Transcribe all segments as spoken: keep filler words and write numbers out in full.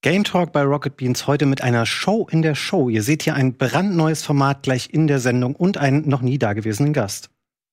Game Talk bei Rocket Beans heute mit einer Show in der Show. Ihr seht hier ein brandneues Format gleich in der Sendung und einen noch nie dagewesenen Gast.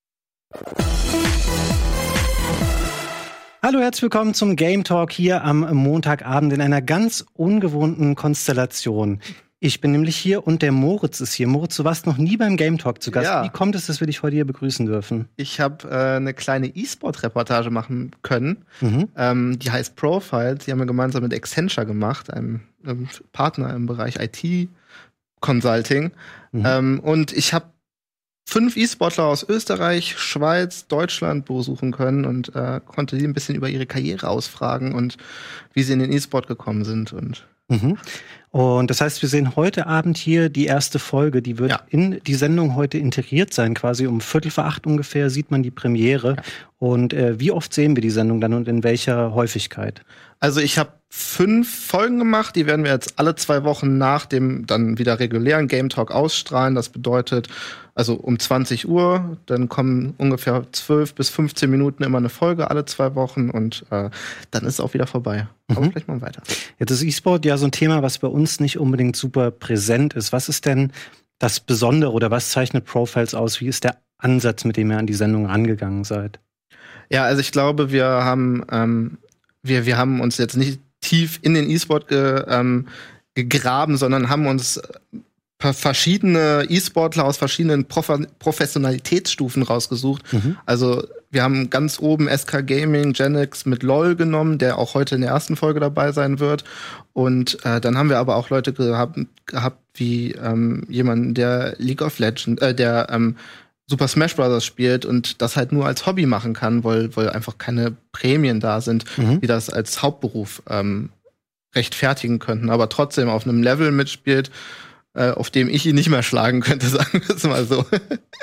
Hallo, herzlich willkommen zum Game Talk hier am Montagabend in einer ganz ungewohnten Konstellation. Ich bin nämlich hier und der Moritz ist hier. Moritz, du warst noch nie beim Game Talk zu Gast. Ja. Wie kommt es, dass wir dich heute hier begrüßen dürfen? Ich habe äh, eine kleine E-Sport-Reportage machen können. Mhm. Ähm, die heißt Profiles. Die haben wir gemeinsam mit Accenture gemacht, einem, einem Partner im Bereich I T-Consulting. Mhm. Ähm, und ich habe fünf E-Sportler aus Österreich, Schweiz, Deutschland besuchen können und äh, konnte die ein bisschen über ihre Karriere ausfragen und wie sie in den E-Sport gekommen sind. Und mhm. Und das heißt, wir sehen heute Abend hier die erste Folge, die wird ja. in die Sendung heute integriert sein, quasi um Viertel vor acht ungefähr sieht man die Premiere. Ja. Und äh, wie oft sehen wir die Sendung dann und in welcher Häufigkeit? Also ich habe fünf Folgen gemacht, die werden wir jetzt alle zwei Wochen nach dem dann wieder regulären Game Talk ausstrahlen. Das bedeutet, also um zwanzig Uhr, dann kommen ungefähr zwölf bis fünfzehn Minuten immer eine Folge alle zwei Wochen und äh, dann ist es auch wieder vorbei. Aber mhm. vielleicht mal weiter. Jetzt ist E-Sport ja so ein Thema, was bei uns nicht unbedingt super präsent ist. Was ist denn das Besondere oder was zeichnet Profiles aus? Wie ist der Ansatz, mit dem ihr an die Sendung rangegangen seid? Ja, also ich glaube, wir haben ähm, wir wir haben uns jetzt nicht tief in den E-Sport ge, ähm, gegraben, sondern haben uns verschiedene E-Sportler aus verschiedenen Prof- Professionalitätsstufen rausgesucht. Mhm. Also wir haben ganz oben S K Gaming, Genix mit LoL genommen, der auch heute in der ersten Folge dabei sein wird. Und äh, dann haben wir aber auch Leute gehabt, gehabt wie ähm, jemanden, der League of Legends, äh, der ähm, Super Smash Bros. Spielt und das halt nur als Hobby machen kann, weil, weil einfach keine Prämien da sind, mhm. die das als Hauptberuf ähm, rechtfertigen könnten, aber trotzdem auf einem Level mitspielt, äh, auf dem ich ihn nicht mehr schlagen könnte, sagen wir es mal so.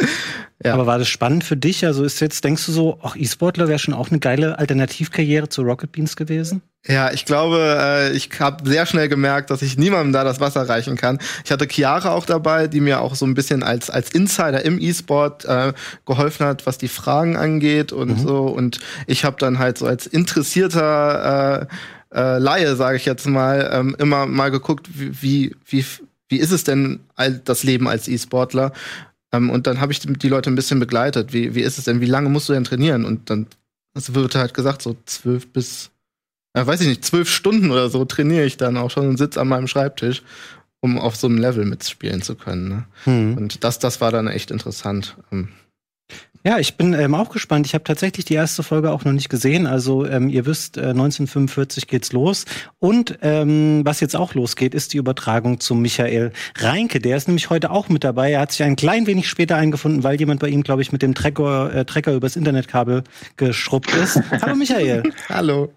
Ja. Aber war das spannend für dich? Also ist jetzt, denkst du so, ach, E-Sportler wäre schon auch eine geile Alternativkarriere zu Rocket Beans gewesen? Ja, ich glaube, äh, ich habe sehr schnell gemerkt, dass ich niemandem da das Wasser reichen kann. Ich hatte Chiara auch dabei, die mir auch so ein bisschen als als Insider im E-Sport äh, geholfen hat, was die Fragen angeht und mhm. so. Und ich habe dann halt so als interessierter äh, äh, Laie, sage ich jetzt mal, ähm, immer mal geguckt, wie wie wie ist es denn das Leben als E-Sportler? Um, und dann habe ich die Leute ein bisschen begleitet. Wie, wie ist es denn? Wie lange musst du denn trainieren? Und dann das wird halt gesagt, so zwölf bis, äh, weiß ich nicht, zwölf Stunden oder so trainiere ich dann auch schon und sitze an meinem Schreibtisch, um auf so einem Level mitspielen zu können. Ne? Hm. Und das, das war dann echt interessant. Um, Ja, ich bin ähm, auch gespannt. Ich habe tatsächlich die erste Folge auch noch nicht gesehen. Also ähm, ihr wisst, äh, neunzehnhundertfünfundvierzig geht's los. Und ähm, was jetzt auch losgeht, ist die Übertragung zu Michael Reinke. Der ist nämlich heute auch mit dabei. Er hat sich ein klein wenig später eingefunden, weil jemand bei ihm, glaube ich, mit dem Trecker, äh, Trecker übers Internetkabel geschrubbt ist. Hallo Michael. Hallo.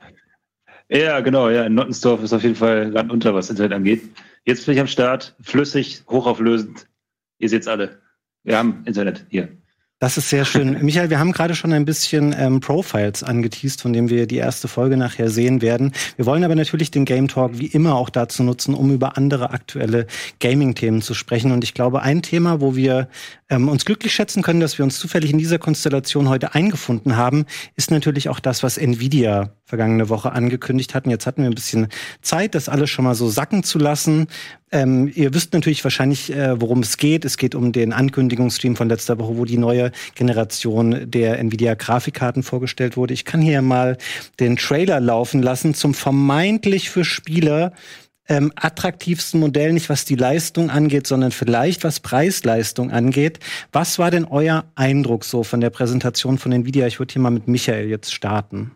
Ja, genau. Ja, in Nottensdorf ist auf jeden Fall Land unter, was Internet angeht. Jetzt bin ich am Start, flüssig, hochauflösend. Ihr seht's alle. Wir haben Internet hier. Das ist sehr schön. Michael, wir haben gerade schon ein bisschen ähm, Profiles angeteast, von dem wir die erste Folge nachher sehen werden. Wir wollen aber natürlich den Game Talk wie immer auch dazu nutzen, um über andere aktuelle Gaming-Themen zu sprechen. Und ich glaube, ein Thema, wo wir ähm, uns glücklich schätzen können, dass wir uns zufällig in dieser Konstellation heute eingefunden haben, ist natürlich auch das, was Nvidia vergangene Woche angekündigt hatten. Jetzt hatten wir ein bisschen Zeit, das alles schon mal so sacken zu lassen. Ähm, ihr wisst natürlich wahrscheinlich, äh, worum es geht. Es geht um den Ankündigungsstream von letzter Woche, wo die neue Generation der Nvidia-Grafikkarten vorgestellt wurde. Ich kann hier mal den Trailer laufen lassen zum vermeintlich für Spieler ähm, attraktivsten Modell, nicht was die Leistung angeht, sondern vielleicht was Preis-Leistung angeht. Was war denn euer Eindruck so von der Präsentation von Nvidia? Ich würde hier mal mit Michael jetzt starten.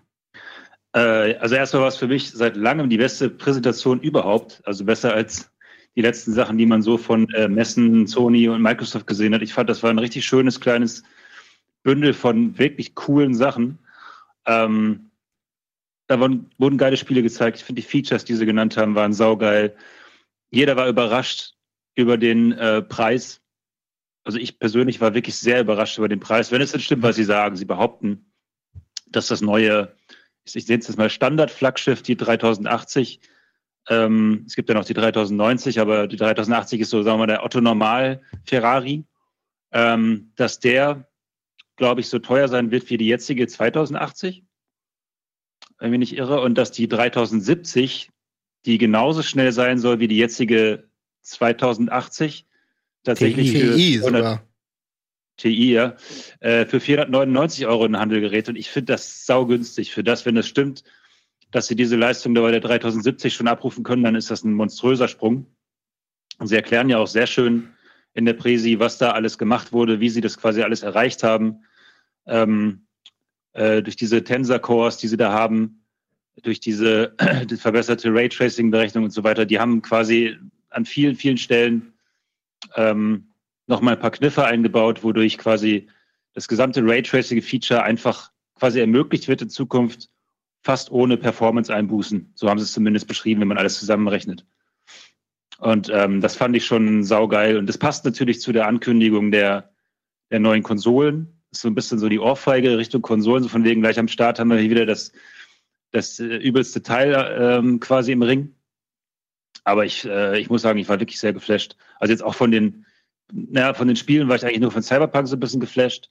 Äh, also erstmal war es für mich seit langem die beste Präsentation überhaupt. Also besser als die letzten Sachen, die man so von äh, Messen, Sony und Microsoft gesehen hat. Ich fand, das war ein richtig schönes, kleines Bündel von wirklich coolen Sachen. Ähm, da waren, wurden geile Spiele gezeigt. Ich finde, die Features, die sie genannt haben, waren saugeil. Jeder war überrascht über den äh, Preis. Also ich persönlich war wirklich sehr überrascht über den Preis. Wenn es denn stimmt, was sie sagen, sie behaupten, dass das neue, ich sehe jetzt mal Standard-Flaggschiff, die dreitausendachtzig, Ähm, es gibt ja noch die dreitausendneunzig, aber die dreitausendachtzig ist so, sagen wir mal, der Otto-Normal-Ferrari, ähm, dass der, glaube ich, so teuer sein wird wie die jetzige zweitausendachtzig, wenn ich mich nicht irre, und dass die dreitausendsiebzig, die genauso schnell sein soll wie die jetzige zweitausendachtzig. Tatsächlich T I sogar. T I, ja. Äh, für vierhundertneunundneunzig Euro in den Handel gerät. Und ich finde das saugünstig. Für das, wenn das stimmt, dass sie diese Leistung da bei der dreitausendsiebzig schon abrufen können, dann ist das ein monströser Sprung. Und sie erklären ja auch sehr schön in der Präsi, was da alles gemacht wurde, wie sie das quasi alles erreicht haben. Ähm, äh, durch diese Tensor-Cores, die sie da haben, durch diese die verbesserte Raytracing-Berechnung und so weiter. Die haben quasi an vielen, vielen Stellen ähm, nochmal ein paar Kniffe eingebaut, wodurch quasi das gesamte Raytracing-Feature einfach quasi ermöglicht wird in Zukunft, fast ohne Performance-Einbußen. So haben sie es zumindest beschrieben, wenn man alles zusammenrechnet. Und ähm, das fand ich schon saugeil. Und das passt natürlich zu der Ankündigung der, der neuen Konsolen. Das ist so ein bisschen so die Ohrfeige Richtung Konsolen. So von wegen gleich am Start haben wir hier wieder das, das äh, übelste Teil ähm, quasi im Ring. Aber ich, äh, ich muss sagen, ich war wirklich sehr geflasht. Also jetzt auch von den, naja, von den Spielen war ich eigentlich nur von Cyberpunk so ein bisschen geflasht.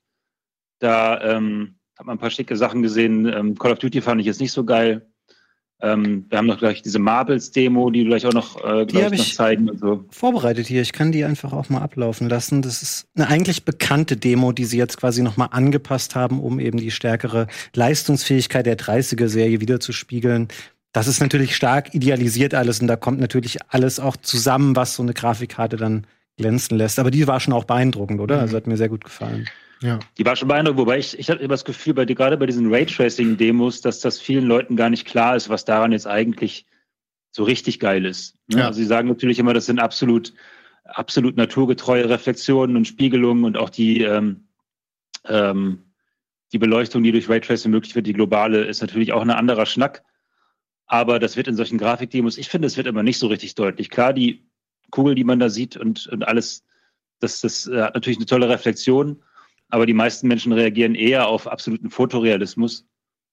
Da ähm, hat man ein paar schicke Sachen gesehen. Ähm, Call of Duty fand ich jetzt nicht so geil. Ähm, wir haben noch gleich diese Marbles-Demo, die du gleich auch noch, äh, glaub ich, noch zeigen und so. Vorbereitet hier. Ich kann die einfach auch mal ablaufen lassen. Das ist eine eigentlich bekannte Demo, die sie jetzt quasi noch mal angepasst haben, um eben die stärkere Leistungsfähigkeit der dreißiger-Serie wiederzuspiegeln. Das ist natürlich stark idealisiert alles und da kommt natürlich alles auch zusammen, was so eine Grafikkarte dann glänzen lässt. Aber die war schon auch beeindruckend, oder? Mhm. Also hat mir sehr gut gefallen. Ja. Die war schon beeindruckend, wobei ich, ich hatte immer das Gefühl, bei, gerade bei diesen Raytracing-Demos, dass das vielen Leuten gar nicht klar ist, was daran jetzt eigentlich so richtig geil ist. Ne? Ja. Also sie sagen natürlich immer, das sind absolut, absolut naturgetreue Reflexionen und Spiegelungen und auch die, ähm, ähm, die Beleuchtung, die durch Raytracing möglich wird, die globale, ist natürlich auch ein anderer Schnack. Aber das wird in solchen Grafikdemos, ich finde, es wird immer nicht so richtig deutlich. Klar, die Kugel, die man da sieht und, und alles, das, das hat natürlich eine tolle Reflexion. Aber die meisten Menschen reagieren eher auf absoluten Fotorealismus,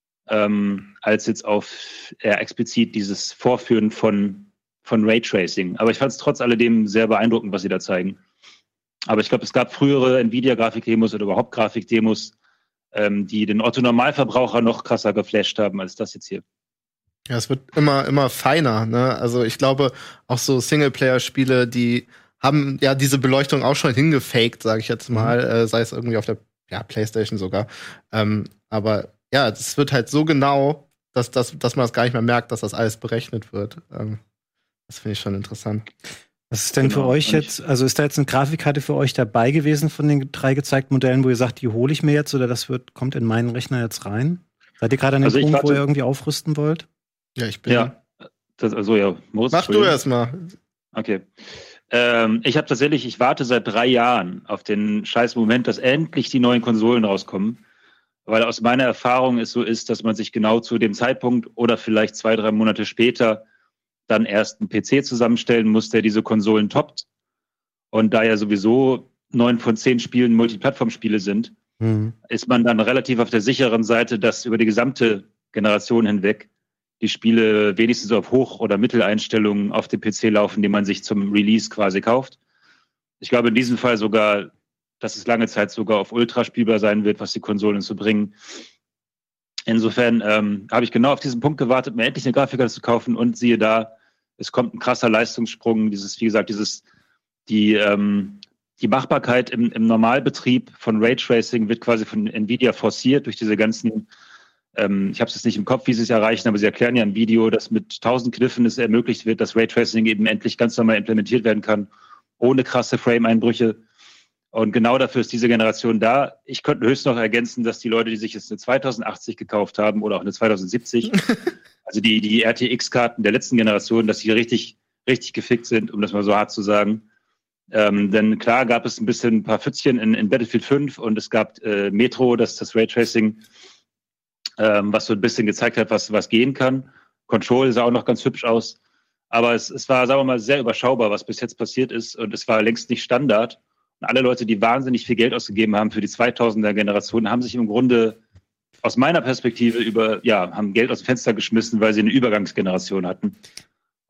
ähm, als jetzt auf eher explizit dieses Vorführen von, von Raytracing. Aber ich fand es trotz alledem sehr beeindruckend, was sie da zeigen. Aber ich glaube, es gab frühere Nvidia-Grafikdemos oder überhaupt Grafikdemos, ähm, die den Otto-Normalverbraucher noch krasser geflasht haben als das jetzt hier. Ja, es wird immer, immer feiner, ne? Also ich glaube, auch so Singleplayer-Spiele, die haben ja diese Beleuchtung auch schon hingefaked, sage ich jetzt mal, mhm. äh, sei es irgendwie auf der ja, PlayStation sogar. Ähm, aber ja, es wird halt so genau, dass, dass, dass man es gar nicht mehr merkt, dass das alles berechnet wird. Ähm, das finde ich schon interessant. Was ist denn genau. für euch jetzt, also ist da jetzt eine Grafikkarte für euch dabei gewesen von den drei gezeigten Modellen, wo ihr sagt, die hole ich mir jetzt oder das wird, kommt in meinen Rechner jetzt rein? Seid ihr gerade an dem also Punkt, wo ihr irgendwie aufrüsten wollt? Ja, ich bin. Ja, das, also ja, Moritz. Mach du erst mal. Okay. Ähm, ich habe tatsächlich, ich warte seit drei Jahren auf den scheiß Moment, dass endlich die neuen Konsolen rauskommen. Weil aus meiner Erfahrung es so ist, dass man sich genau zu dem Zeitpunkt oder vielleicht zwei, drei Monate später dann erst einen P C zusammenstellen muss, der diese Konsolen toppt. Und da ja sowieso neun von zehn Spielen Multiplattform-Spiele sind, mhm. ist man dann relativ auf der sicheren Seite, dass über die gesamte Generation hinweg die Spiele wenigstens auf Hoch- oder Mitteleinstellungen auf dem P C laufen, die man sich zum Release quasi kauft. Ich glaube in diesem Fall sogar, dass es lange Zeit sogar auf Ultra spielbar sein wird, was die Konsolen zu bringen. Insofern ähm, habe ich genau auf diesen Punkt gewartet, mir endlich eine Grafikkarte zu kaufen und siehe da, es kommt ein krasser Leistungssprung. Dieses, wie gesagt, dieses die ähm, die Machbarkeit im, im Normalbetrieb von Raytracing wird quasi von Nvidia forciert durch diese ganzen Ich habe es jetzt nicht im Kopf, wie sie es erreichen, aber sie erklären ja im Video, dass mit tausend Kniffen es ermöglicht wird, dass Raytracing eben endlich ganz normal implementiert werden kann, ohne krasse Frame-Einbrüche. Und genau dafür ist diese Generation da. Ich könnte höchstens noch ergänzen, dass die Leute, die sich jetzt eine zweitausendachtzig gekauft haben oder auch eine zweitausendsiebzig, also die, die R T X-Karten der letzten Generation, dass sie richtig, richtig gefickt sind, um das mal so hart zu sagen. Ähm, denn klar gab es ein bisschen ein paar Pfützchen in, in Battlefield fünf und es gab äh, Metro, das das Raytracing Ähm, was so ein bisschen gezeigt hat, was, was gehen kann. Control sah auch noch ganz hübsch aus. Aber es, es war, sagen wir mal, sehr überschaubar, was bis jetzt passiert ist. Und es war längst nicht Standard. Und alle Leute, die wahnsinnig viel Geld ausgegeben haben für die zweitausender-Generation, haben sich im Grunde aus meiner Perspektive über, ja, haben Geld aus dem Fenster geschmissen, weil sie eine Übergangsgeneration hatten.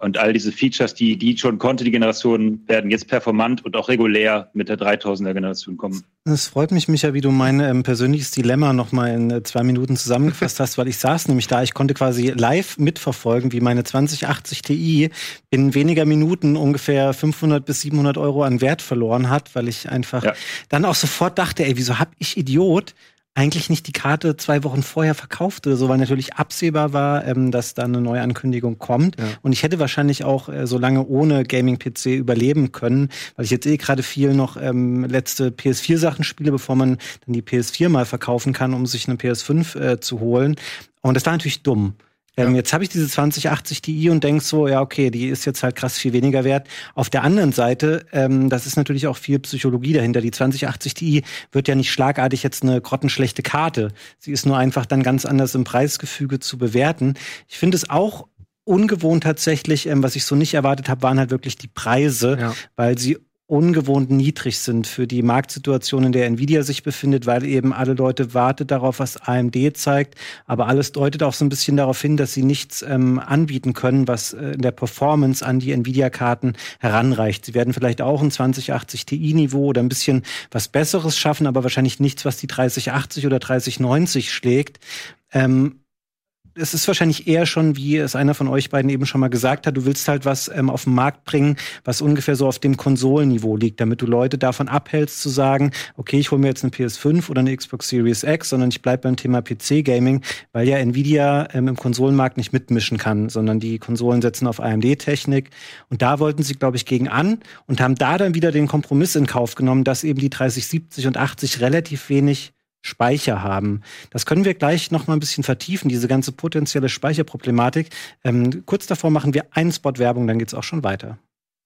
Und all diese Features, die die schon konnte, die Generation, werden jetzt performant und auch regulär mit der dreitausender-Generation kommen. Es freut mich, Micha, wie du mein ähm, persönliches Dilemma noch mal in äh, zwei Minuten zusammengefasst hast, weil ich saß nämlich da, ich konnte quasi live mitverfolgen, wie meine zwanzig achtzig Ti in weniger Minuten ungefähr fünfhundert bis siebenhundert Euro an Wert verloren hat, weil ich einfach ja. dann auch sofort dachte, ey, wieso hab ich Idiot eigentlich nicht die Karte zwei Wochen vorher verkauft oder so, weil natürlich absehbar war, ähm, dass da eine neue Ankündigung kommt. Ja. Und ich hätte wahrscheinlich auch äh, so lange ohne Gaming-P C überleben können, weil ich jetzt eh gerade viel noch ähm, letzte P S vier Sachen spiele, bevor man dann die P S vier mal verkaufen kann, um sich eine P S fünf äh, zu holen. Und das war natürlich dumm. Ähm, ja. Jetzt habe ich diese zwanzig achtzig Ti und denk so, ja, okay, die ist jetzt halt krass viel weniger wert. Auf der anderen Seite, ähm, das ist natürlich auch viel Psychologie dahinter. Die zwanzig achtzig Ti wird ja nicht schlagartig jetzt eine grottenschlechte Karte. Sie ist nur einfach dann ganz anders im Preisgefüge zu bewerten. Ich finde es auch ungewohnt tatsächlich, ähm, was ich so nicht erwartet habe, waren halt wirklich die Preise, ja. weil sie ungewohnt niedrig sind für die Marktsituation, in der Nvidia sich befindet, weil eben alle Leute warten darauf, was A M D zeigt. Aber alles deutet auch so ein bisschen darauf hin, dass sie nichts ähm, anbieten können, was äh, in der Performance an die Nvidia-Karten heranreicht. Sie werden vielleicht auch ein zwanzig achtzig Ti-Niveau oder ein bisschen was Besseres schaffen, aber wahrscheinlich nichts, was die dreißig achtzig oder dreißig neunzig schlägt. Ähm, Es ist wahrscheinlich eher schon, wie es einer von euch beiden eben schon mal gesagt hat, du willst halt was ähm, auf den Markt bringen, was ungefähr so auf dem Konsolenniveau liegt, damit du Leute davon abhältst zu sagen, okay, ich hole mir jetzt eine P S fünf oder eine Xbox Series X, sondern ich bleib beim Thema P C-Gaming, weil ja Nvidia ähm, im Konsolenmarkt nicht mitmischen kann, sondern die Konsolen setzen auf A M D-Technik. Und da wollten sie, glaube ich, gegen an und haben da dann wieder den Kompromiss in Kauf genommen, dass eben die dreißig siebzig und achtzig relativ wenig Speicher haben. Das können wir gleich noch mal ein bisschen vertiefen, diese ganze potenzielle Speicherproblematik. Ähm, kurz davor machen wir einen Spot Werbung, dann geht's auch schon weiter.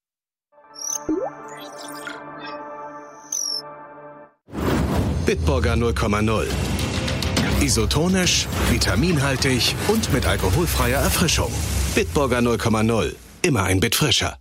Bitburger null Komma null. Isotonisch, vitaminhaltig und mit alkoholfreier Erfrischung. Bitburger null Komma null. Immer ein Bit frischer.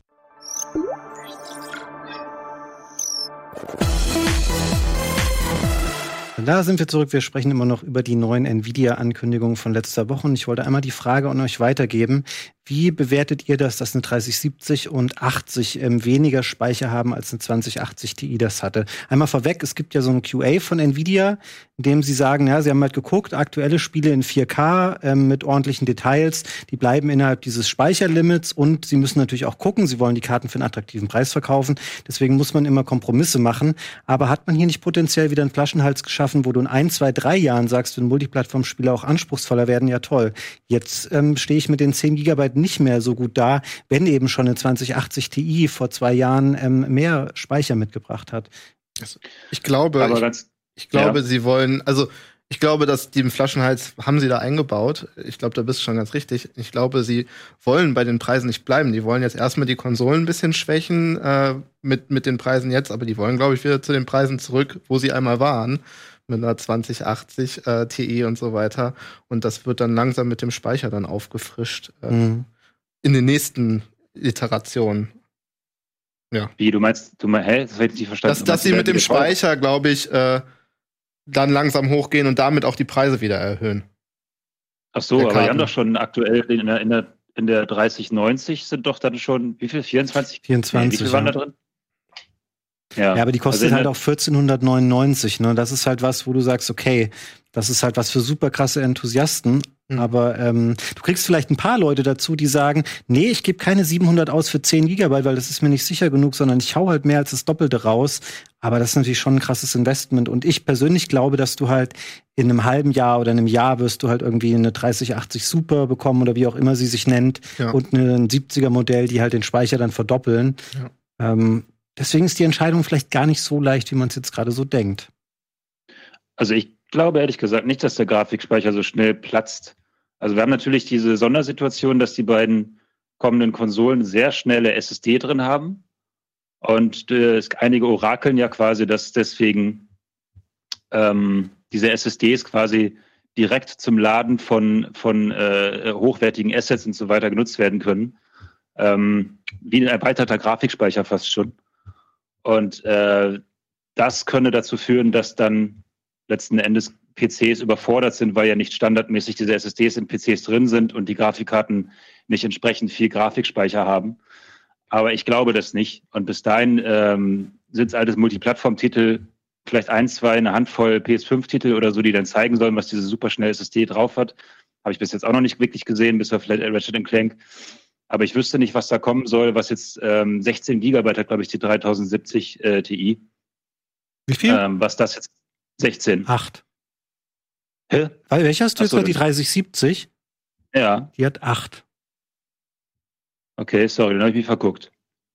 Da sind wir zurück. Wir sprechen immer noch über die neuen Nvidia-Ankündigungen von letzter Woche. Und ich wollte einmal die Frage an euch weitergeben. Wie bewertet ihr das, dass eine dreißig siebzig und achtzig ähm, weniger Speicher haben, als eine zwanzig achtzig Ti das hatte? Einmal vorweg, es gibt ja so ein Q A von Nvidia, in dem sie sagen, ja, sie haben halt geguckt, aktuelle Spiele in vier K ähm, mit ordentlichen Details, die bleiben innerhalb dieses Speicherlimits und sie müssen natürlich auch gucken, sie wollen die Karten für einen attraktiven Preis verkaufen. Deswegen muss man immer Kompromisse machen. Aber hat man hier nicht potenziell wieder einen Flaschenhals geschaffen, wo du in ein, zwei, drei Jahren sagst, wenn Multiplattform-Spiele auch anspruchsvoller werden? Ja, toll. Jetzt ähm, stehe ich mit den zehn Gigabyte nicht mehr so gut da, wenn eben schon eine zwanzig achtzig Ti vor zwei Jahren ähm, mehr Speicher mitgebracht hat. Ich glaube, Aber ich, ganz, ich glaube, ja. sie wollen, also ich glaube, dass die Flaschenhals haben sie da eingebaut. Ich glaube, da bist du schon ganz richtig. Ich glaube, sie wollen bei den Preisen nicht bleiben. Die wollen jetzt erstmal die Konsolen ein bisschen schwächen äh, mit, mit den Preisen jetzt, aber die wollen, glaube ich, wieder zu den Preisen zurück, wo sie einmal waren. Mit einer zwanzig achtzig äh, Ti und so weiter. Und das wird dann langsam mit dem Speicher dann aufgefrischt äh, mhm. in den nächsten Iterationen. Ja. Wie, du meinst, du meinst, hä? Das habe ich nicht verstanden. Dass, dass sie mit dem Speicher, glaube ich, äh, dann langsam hochgehen und damit auch die Preise wieder erhöhen. Ach so, aber wir haben doch schon aktuell in der, in der, in der dreißig neunzig sind doch dann schon, wie viel? vierundzwanzig? vierundzwanzig, nee, wie viel waren ja. da drin? Ja, ja, aber die kostet also halt auch vierzehnhundertneunundneunzig. Ne? Das ist halt was, wo du sagst, okay, das ist halt was für super krasse Enthusiasten. Mhm. Aber ähm, du kriegst vielleicht ein paar Leute dazu, die sagen, nee, ich gebe keine siebenhundert aus für zehn Gigabyte, weil das ist mir nicht sicher genug, sondern ich hau halt mehr als das Doppelte raus. Aber das ist natürlich schon ein krasses Investment. Und ich persönlich glaube, dass du halt in einem halben Jahr oder einem Jahr wirst du halt irgendwie eine dreißig achtzig Super bekommen oder wie auch immer sie sich nennt. Ja. Und ein siebziger Modell, die halt den Speicher dann verdoppeln. Ja. Ähm, Deswegen ist die Entscheidung vielleicht gar nicht so leicht, wie man es jetzt gerade so denkt. Also ich glaube ehrlich gesagt nicht, dass der Grafikspeicher so schnell platzt. Also wir haben natürlich diese Sondersituation, dass die beiden kommenden Konsolen sehr schnelle S S D drin haben. Und äh, einige orakeln ja quasi, dass deswegen ähm, diese S S Ds quasi direkt zum Laden von, von äh, hochwertigen Assets und so weiter genutzt werden können. Ähm, wie ein erweiterter Grafikspeicher fast schon. Und äh, das könne dazu führen, dass dann letzten Endes P Cs überfordert sind, weil ja nicht standardmäßig diese S S Ds in P Cs drin sind und die Grafikkarten nicht entsprechend viel Grafikspeicher haben. Aber ich glaube das nicht. Und bis dahin ähm, sind es alles Multiplattform-Titel, vielleicht ein, zwei, eine Handvoll P S fünf Titel oder so, die dann zeigen sollen, was diese superschnelle S S D drauf hat. Habe ich bis jetzt auch noch nicht wirklich gesehen, bis auf vielleicht Ratchet and Clank. Aber ich wüsste nicht, was da kommen soll, was jetzt ähm, sechzehn Gigabyte hat, glaube ich, die dreitausend siebzig äh, Ti. Wie viel? Ähm, was das jetzt? sechzehn. Acht. Hä? Weil, welche hast du jetzt Ach so, noch? Die das- dreißig siebzig? Ja, Die hat acht. okay, sorry, dann habe ich mich verguckt.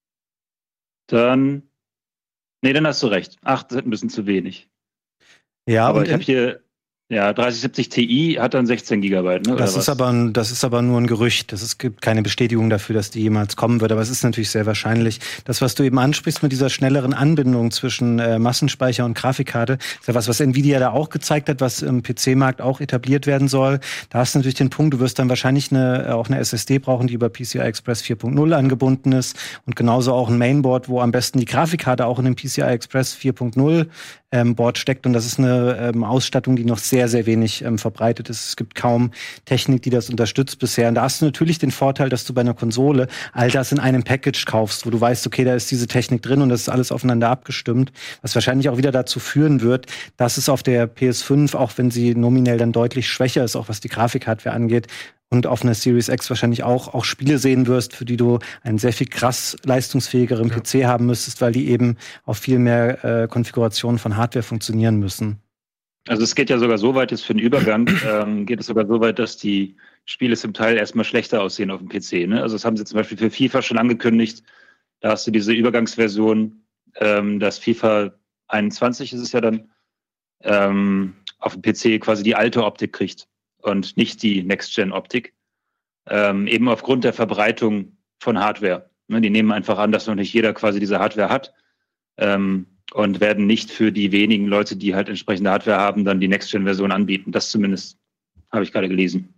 Dann, nee, dann hast du recht. Acht sind ein bisschen zu wenig. Ja, Aber und ich habe hier, ja, dreißig siebzig Ti hat dann sechzehn Gigabyte, ne? Das oder ist, was? aber ein, das ist aber nur ein Gerücht. Das ist, es gibt keine Bestätigung dafür, dass die jemals kommen wird. Aber es ist natürlich sehr wahrscheinlich. Das, was du eben ansprichst mit dieser schnelleren Anbindung zwischen äh, Massenspeicher und Grafikkarte, ist ja was, was Nvidia da auch gezeigt hat, was im P C-Markt auch etabliert werden soll. Da hast du natürlich den Punkt, du wirst dann wahrscheinlich eine, auch eine S S D brauchen, die über P C I Express vier Punkt null angebunden ist. Und genauso auch ein Mainboard, wo am besten die Grafikkarte auch in dem P C I Express vier Punkt null ähm, Board steckt. Und das ist eine ähm, Ausstattung, die noch sehr, sehr wenig ähm, verbreitet ist. Es gibt kaum Technik, die das unterstützt bisher. Und da hast du natürlich den Vorteil, dass du bei einer Konsole all das in einem Package kaufst, wo du weißt, okay, da ist diese Technik drin und das ist alles aufeinander abgestimmt, was wahrscheinlich auch wieder dazu führen wird, dass es auf der P S fünf, auch wenn sie nominell dann deutlich schwächer ist, auch was die Grafikhardware angeht, und auf einer Series X wahrscheinlich auch, auch Spiele sehen wirst, für die du einen sehr viel krass leistungsfähigeren Ja. P C haben müsstest, weil die eben auf viel mehr äh, Konfigurationen von Hardware funktionieren müssen. Also es geht ja sogar so weit, jetzt für den Übergang, ähm, geht es sogar so weit, dass die Spiele zum Teil erstmal schlechter aussehen auf dem P C. Ne? Also das haben sie zum Beispiel für FIFA schon angekündigt. Da hast du diese Übergangsversion, ähm, dass FIFA einundzwanzig ist es ja dann, ähm, auf dem P C quasi die alte Optik kriegt und nicht die Next-Gen-Optik. Ähm, eben aufgrund der Verbreitung von Hardware. Ne? Die nehmen einfach an, dass noch nicht jeder quasi diese Hardware hat. Ähm, und werden nicht für die wenigen Leute, die halt entsprechende Hardware haben, dann die Next-Gen-Version anbieten. Das zumindest habe ich gerade gelesen.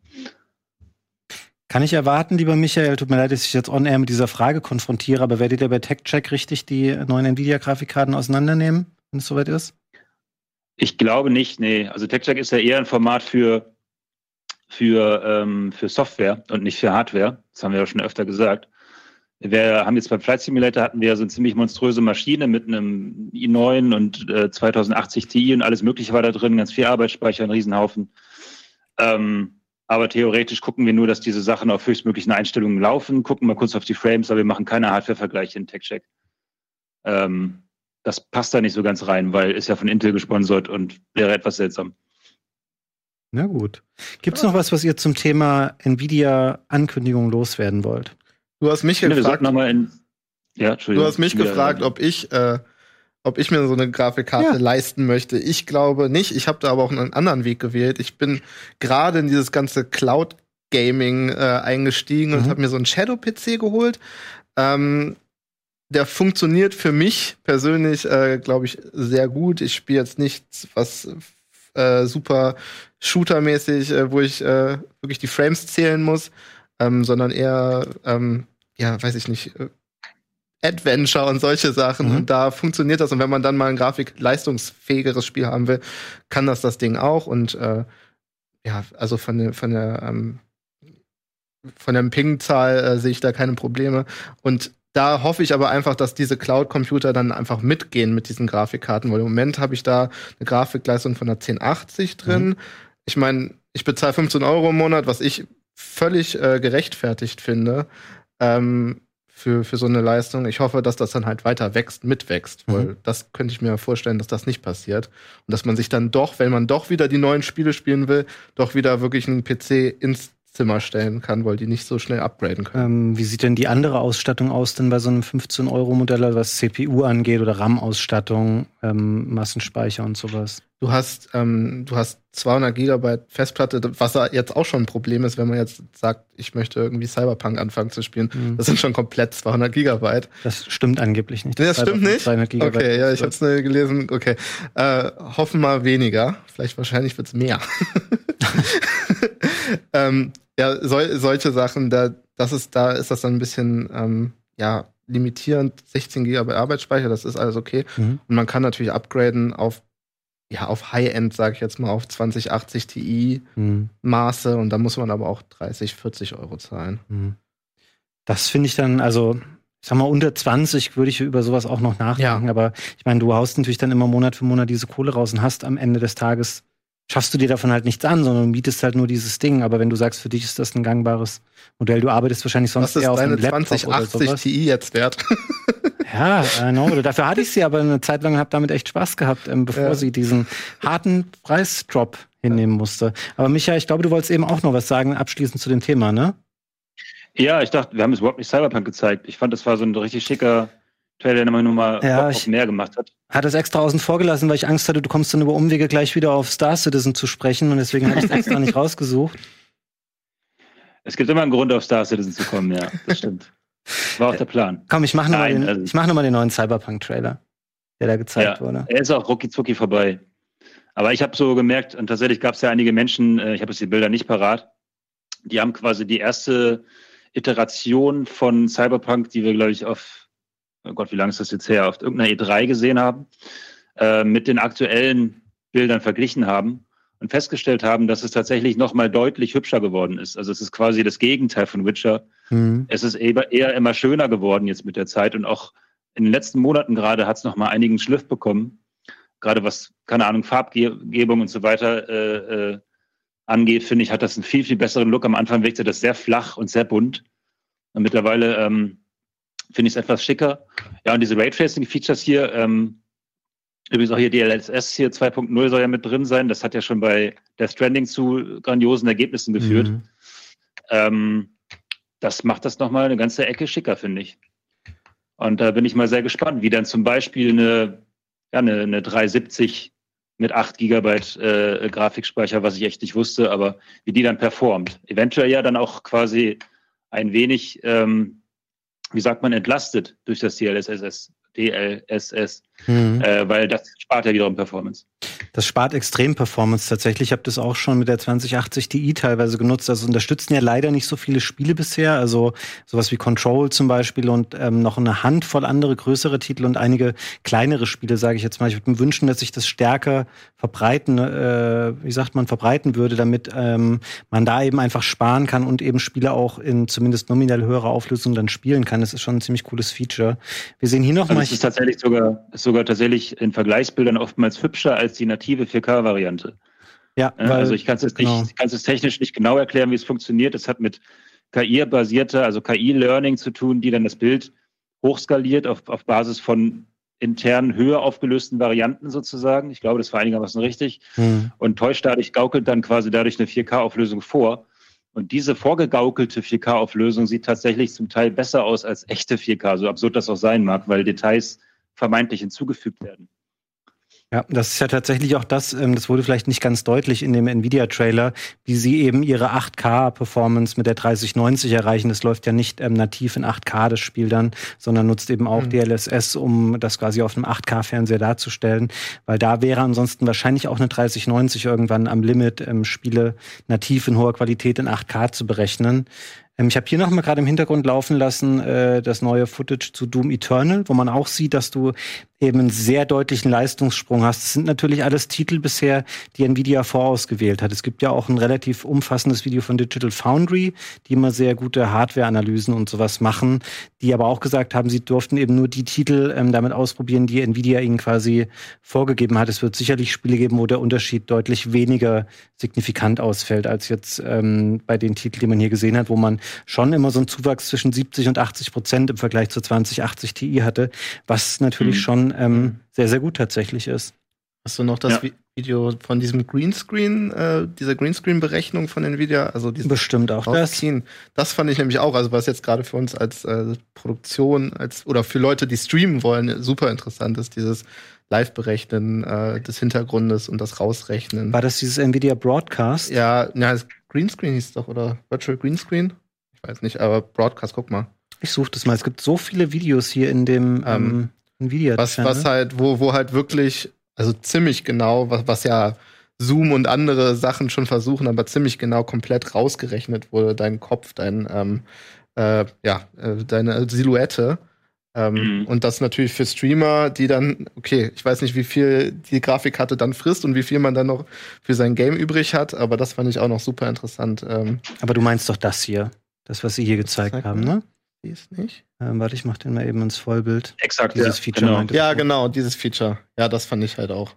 Kann ich erwarten, lieber Michael, tut mir leid, dass ich jetzt on-air mit dieser Frage konfrontiere, aber werdet ihr bei TechCheck richtig die neuen Nvidia-Grafikkarten auseinandernehmen, wenn es soweit ist? Ich glaube nicht, nee. Also TechCheck ist ja eher ein Format für, für, ähm, für Software und nicht für Hardware. Das haben wir ja schon öfter gesagt. Wir haben jetzt beim Flight Simulator hatten wir so eine ziemlich monströse Maschine mit einem i neun und äh, zweitausendachtzig Ti und alles Mögliche war da drin, ganz viel Arbeitsspeicher, ein Riesenhaufen. Ähm, aber theoretisch gucken wir nur, dass diese Sachen auf höchstmöglichen Einstellungen laufen, gucken mal kurz auf die Frames, aber wir machen keine Hardware-Vergleiche in TechCheck. Ähm, das passt da nicht so ganz rein, weil ist ja von Intel gesponsert und wäre etwas seltsam. Na gut. Gibt's noch was, was ihr zum Thema Nvidia-Ankündigung loswerden wollt? Du hast mich Ne, wir gefragt, sollten noch mal in ja, Entschuldigung. du hast mich Ja, gefragt, ob ich, äh, ob ich mir so eine Grafikkarte Ja. leisten möchte. Ich glaube nicht. Ich habe da aber auch einen anderen Weg gewählt. Ich bin gerade in dieses ganze Cloud-Gaming äh, eingestiegen und Mhm. habe mir so einen Shadow-P C geholt. Ähm, der funktioniert für mich persönlich, äh, glaube ich, sehr gut. Ich spiele jetzt nichts, was äh, super Shooter-mäßig, äh, wo ich äh, wirklich die Frames zählen muss, ähm, sondern eher, ähm, ja, weiß ich nicht, äh, Adventure und solche Sachen. Mhm. Und da funktioniert das. Und wenn man dann mal ein grafikleistungsfähigeres Spiel haben will, kann das das Ding auch. Und äh, ja, also von der, von der, ähm, von der Ping-Zahl äh, sehe ich da keine Probleme. Und da hoffe ich aber einfach, dass diese Cloud-Computer dann einfach mitgehen mit diesen Grafikkarten, weil im Moment habe ich da eine Grafikleistung von einer zehn achtzig drin. Mhm. Ich meine, ich bezahle fünfzehn Euro im Monat, was ich völlig äh, gerechtfertigt finde ähm, für, für so eine Leistung. Ich hoffe, dass das dann halt weiter wächst, mitwächst, weil Mhm. das könnte ich mir vorstellen, dass das nicht passiert. Und dass man sich dann doch, wenn man doch wieder die neuen Spiele spielen will, doch wieder wirklich einen P C ins Zimmer stellen kann, weil die nicht so schnell upgraden können. Ähm, wie sieht denn die andere Ausstattung aus denn bei so einem fünfzehn Euro Modell, was C P U angeht oder RAM-Ausstattung, ähm, Massenspeicher und sowas? Du hast, ähm, du hast zweihundert Gigabyte Festplatte, was ja jetzt auch schon ein Problem ist, wenn man jetzt sagt, ich möchte irgendwie Cyberpunk anfangen zu spielen. Mhm. Das sind schon komplett zweihundert Gigabyte. Das stimmt angeblich nicht. Nee, das stimmt nicht? zweihundert Gigabyte Okay, ja, ich kostet. hab's nur gelesen. Okay. Äh, hoffen mal weniger. Vielleicht wahrscheinlich wird's mehr. ähm, ja, sol solche Sachen, da, das ist, da ist das dann ein bisschen, ähm, ja, limitierend. sechzehn Gigabyte Arbeitsspeicher, das ist alles okay. Mhm. Und man kann natürlich upgraden auf, ja, auf High-End, sag ich jetzt mal, auf zwanzig achtzig Ti Hm. Maße und da muss man aber auch dreißig, vierzig Euro zahlen. Hm. Das finde ich dann, also, ich sag mal, unter zwanzig würde ich über sowas auch noch nachdenken. Ja. Aber ich meine, du haust natürlich dann immer Monat für Monat diese Kohle raus und hast am Ende des Tages, schaffst du dir davon halt nichts an, sondern mietest halt nur dieses Ding. Aber wenn du sagst, für dich ist das ein gangbares Modell, du arbeitest wahrscheinlich sonst Was ist eher auf einem deine Laptop zwanzig oder achtzig sowas. Ti jetzt wert? Ja, I know. Dafür hatte ich sie aber eine Zeit lang und habe damit echt Spaß gehabt, ähm, bevor Ja. sie diesen harten Preisdrop hinnehmen musste. Aber Micha, ich glaube, du wolltest eben auch noch was sagen, abschließend zu dem Thema, ne? Ja, ich dachte, wir haben es überhaupt nicht Cyberpunk gezeigt. Ich fand, das war so ein richtig schicker Trailer, der nochmal mal Ja, Bock ich- auf mehr gemacht hat. Hat es extra außen vor gelassen, weil ich Angst hatte, du kommst dann über Umwege gleich wieder auf Star Citizen zu sprechen und deswegen habe ich es extra nicht rausgesucht. Es gibt immer einen Grund, auf Star Citizen zu kommen, ja, das stimmt. War auch der Plan. Komm, ich mache nochmal Nein, den, also- ich mach noch mal den neuen Cyberpunk-Trailer, der da gezeigt Ja, wurde. er ist auch rucki-zucki vorbei. Aber ich habe so gemerkt, und tatsächlich gab es ja einige Menschen, äh, ich habe jetzt die Bilder nicht parat, die haben quasi die erste Iteration von Cyberpunk, die wir, glaube ich, auf, oh Gott, wie lange ist das jetzt her, auf irgendeiner E drei gesehen haben, äh, mit den aktuellen Bildern verglichen haben und festgestellt haben, dass es tatsächlich noch mal deutlich hübscher geworden ist. Also es ist quasi das Gegenteil von Witcher. Mhm. Es ist eher, eher immer schöner geworden jetzt mit der Zeit und auch in den letzten Monaten gerade hat es noch mal einigen Schliff bekommen. Gerade was, keine Ahnung, Farbgebung und so weiter äh, äh, angeht, finde ich, hat das einen viel, viel besseren Look. Am Anfang wirkte das sehr flach und sehr bunt. Und mittlerweile ähm, finde ich es etwas schicker. Ja, und diese Raytracing-Features hier, ähm, übrigens auch hier D L S S hier zwei Punkt null soll ja mit drin sein. Das hat ja schon bei Death Stranding zu grandiosen Ergebnissen geführt. Mhm. Ähm, das macht das nochmal eine ganze Ecke schicker, finde ich. Und da bin ich mal sehr gespannt, wie dann zum Beispiel eine, ja, eine, eine dreihundertsiebzig mit acht Gigabyte äh, Grafikspeicher, was ich echt nicht wusste, aber wie die dann performt. Eventuell ja dann auch quasi ein wenig, ähm, wie sagt man, entlastet durch das D L S S. D L S S, Mhm. äh, weil das spart ja wiederum Performance. Das spart extrem Performance tatsächlich. Ich habe das auch schon mit der zwanzig achtzig Ti teilweise genutzt. Das unterstützen ja leider nicht so viele Spiele bisher. Also sowas wie Control zum Beispiel und ähm, noch eine Handvoll andere größere Titel und einige kleinere Spiele, sage ich jetzt mal. Ich würde mir wünschen, dass sich das stärker verbreiten, äh, wie sagt man, verbreiten würde, damit ähm, man da eben einfach sparen kann und eben Spiele auch in zumindest nominell höherer Auflösung dann spielen kann. Das ist schon ein ziemlich cooles Feature. Wir sehen hier noch Also mal es ist tatsächlich sogar, ist sogar tatsächlich in Vergleichsbildern oftmals hübscher als die native vier K-Variante. ja, Ja, weil, also ich kann es jetzt nicht, genau. ich kann es technisch nicht genau erklären, wie es funktioniert. Es hat mit K I-basierter, also K I-Learning zu tun, die dann das Bild hochskaliert auf, auf Basis von internen, höher aufgelösten Varianten sozusagen. Ich glaube, das war einigermaßen richtig. Hm. Und täuscht dadurch, gaukelt dann quasi dadurch eine vier K-Auflösung vor. Und diese vorgegaukelte vier K-Auflösung sieht tatsächlich zum Teil besser aus als echte vier K, so absurd das auch sein mag, weil Details vermeintlich hinzugefügt werden. Ja, das ist ja tatsächlich auch das, ähm, das wurde vielleicht nicht ganz deutlich in dem Nvidia-Trailer, wie sie eben ihre acht K-Performance mit der dreißig neunzig erreichen. Das läuft ja nicht ähm, nativ in acht K, das Spiel dann, sondern nutzt eben auch Mhm. D L S S, um das quasi auf einem acht K-Fernseher darzustellen. Weil da wäre ansonsten wahrscheinlich auch eine dreißig neunzig irgendwann am Limit, ähm, Spiele nativ in hoher Qualität in acht K zu berechnen. Ähm, ich habe hier noch mal gerade im Hintergrund laufen lassen, äh, das neue Footage zu Doom Eternal, wo man auch sieht, dass du eben einen sehr deutlichen Leistungssprung hast. Das sind natürlich alles Titel bisher, die Nvidia vorausgewählt hat. Es gibt ja auch ein relativ umfassendes Video von Digital Foundry, die immer sehr gute Hardware-Analysen und sowas machen, die aber auch gesagt haben, sie durften eben nur die Titel ähm, damit ausprobieren, die Nvidia ihnen quasi vorgegeben hat. Es wird sicherlich Spiele geben, wo der Unterschied deutlich weniger signifikant ausfällt, als jetzt ähm, bei den Titeln, die man hier gesehen hat, wo man schon immer so einen Zuwachs zwischen siebzig und achtzig Prozent im Vergleich zur zwanzig achtzig Ti hatte, was natürlich Mhm. schon ähm, sehr, sehr gut tatsächlich ist. Hast du noch das Ja. Vi- Video von diesem Greenscreen, äh, dieser Greenscreen-Berechnung von Nvidia? Also diesen Bestimmt auch das. Keen. Das fand ich nämlich auch, also was jetzt gerade für uns als äh, Produktion, als oder für Leute, die streamen wollen, super interessant ist, dieses Live-Berechnen äh, des Hintergrundes und das Rausrechnen. War das dieses Nvidia Broadcast? Ja, ja, das Greenscreen hieß es doch, oder Virtual Greenscreen? Ich weiß nicht, aber Broadcast, guck mal. Ich suche das mal. Es gibt so viele Videos hier in dem ähm, Ähm, Nvidia. Was, was halt, wo, wo halt wirklich, also ziemlich genau, was, was ja Zoom und andere Sachen schon versuchen, aber ziemlich genau komplett rausgerechnet wurde, dein Kopf, dein, ähm, äh, ja, äh, deine Silhouette. Ähm, mhm. Und das natürlich für Streamer, die dann, okay, ich weiß nicht, wie viel die Grafikkarte dann frisst und wie viel man dann noch für sein Game übrig hat, aber das fand ich auch noch super interessant. Ähm, aber du meinst doch das hier, das, was sie hier gezeigt haben, ne? Die ist nicht. Ähm, warte, ich mach den mal eben ins Vollbild. Exakt, dieses ja, Feature. genau. Ja, genau, dieses Feature. Ja, das fand ich halt auch.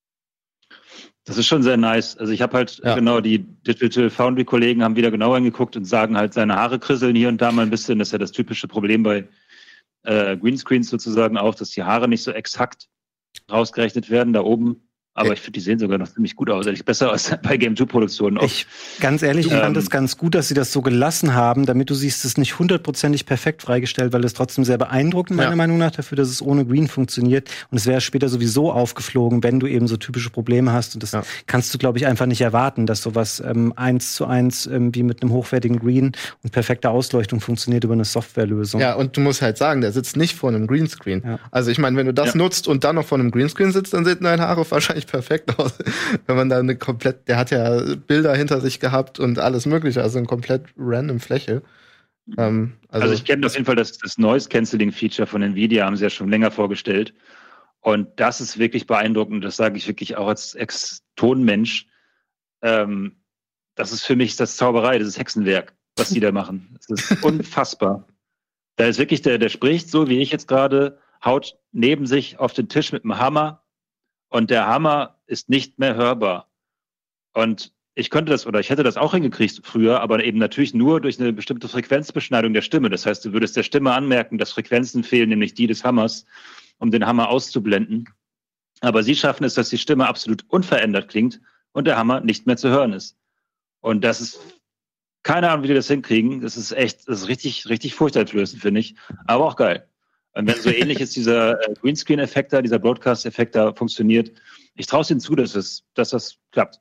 Das ist schon sehr nice. Also ich habe halt, ja. genau, die Digital Foundry-Kollegen haben wieder genauer hingeguckt und sagen halt, seine Haare krisseln hier und da mal ein bisschen. Das ist ja das typische Problem bei äh, Greenscreens sozusagen auch, dass die Haare nicht so exakt rausgerechnet werden da oben. Aber ich finde, die sehen sogar noch ziemlich gut aus. Eigentlich besser als bei Game zwei Produktionen. Ich, ganz ehrlich, ich ähm, fand es ganz gut, dass sie das so gelassen haben, damit du siehst, es ist nicht hundertprozentig perfekt freigestellt, weil es trotzdem sehr beeindruckend, meiner ja. Meinung nach, dafür, dass es ohne Green funktioniert. Und es wäre später sowieso aufgeflogen, wenn du eben so typische Probleme hast. Und das ja. kannst du, glaube ich, einfach nicht erwarten, dass sowas ähm, eins zu eins ähm, wie mit einem hochwertigen Green und perfekter Ausleuchtung funktioniert über eine Softwarelösung. Ja, und du musst halt sagen, der sitzt nicht vor einem Greenscreen. Ja. Also ich meine, wenn du das ja. nutzt und dann noch vor einem Greenscreen sitzt, dann sehen deine Haare wahrscheinlich perfekt aus. Wenn man da eine komplett, der hat ja Bilder hinter sich gehabt und alles mögliche, also eine komplett random Fläche. Ähm, also, also ich kenne auf jeden Fall das, das Noise-Canceling-Feature von Nvidia, haben sie ja schon länger vorgestellt. Und das ist wirklich beeindruckend, das sage ich wirklich auch als Ex-Tonmensch. Ähm, das ist für mich das Zauberei, das ist Hexenwerk, was die da machen. Das ist unfassbar. Da ist wirklich, der, der spricht so, wie ich jetzt gerade, haut neben sich auf den Tisch mit dem Hammer. Und der Hammer ist nicht mehr hörbar. Und ich könnte das, oder ich hätte das auch hingekriegt früher, aber eben natürlich nur durch eine bestimmte Frequenzbeschneidung der Stimme. Das heißt, du würdest der Stimme anmerken, dass Frequenzen fehlen, nämlich die des Hammers, um den Hammer auszublenden. Aber sie schaffen es, dass die Stimme absolut unverändert klingt und der Hammer nicht mehr zu hören ist. Und das ist, keine Ahnung, wie die das hinkriegen. Das ist echt, das ist richtig, richtig furchteinflößend, finde ich. Aber auch geil. Und wenn so ähnlich ist dieser äh, Greenscreen-Effekt da, dieser Broadcast-Effekt da funktioniert, ich traue es ihnen zu, dass, es, dass das klappt.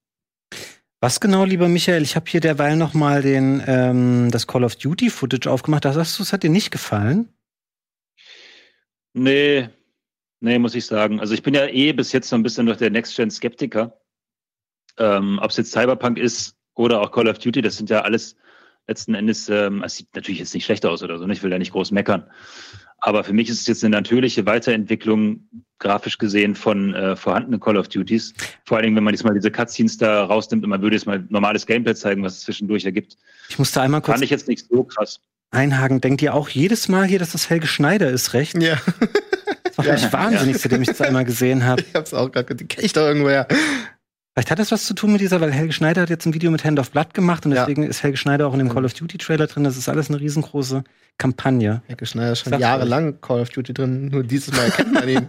Was genau, lieber Michael? Ich habe hier derweil noch mal den, ähm, das Call of Duty-Footage aufgemacht. Da sagst du, es hat dir nicht gefallen? Nee, nee, muss ich sagen. Also ich bin ja eh bis jetzt noch ein bisschen noch der Next-Gen-Skeptiker. Ähm, ob es jetzt Cyberpunk ist oder auch Call of Duty, das sind ja alles letzten Endes, ähm, es sieht natürlich jetzt nicht schlecht aus oder so, ich will da nicht groß meckern. Aber für mich ist es jetzt eine natürliche Weiterentwicklung, grafisch gesehen, von äh, vorhandenen Call of Duties. Vor allen Dingen, wenn man diesmal diese Cutscenes da rausnimmt und man würde jetzt mal normales Gameplay zeigen, was es zwischendurch ergibt. Ich musste einmal kurz Fand ich jetzt nicht so krass. einhaken. Denkt ihr auch jedes Mal hier, dass das Helge Schneider ist, recht? Ja. Das macht mich ja. wahnsinnig, seitdem ich das einmal gesehen habe. Ich hab's auch gerade, die kenn ich doch irgendwoher. Vielleicht hat das was zu tun mit dieser, weil Helge Schneider hat jetzt ein Video mit Hand of Blood gemacht und deswegen ja. ist Helge Schneider auch in dem Call of Duty Trailer drin. Das ist alles eine riesengroße Kampagne. Helge Schneider ist schon jahrelang Call of Duty drin, nur dieses Mal erkennt man ihn.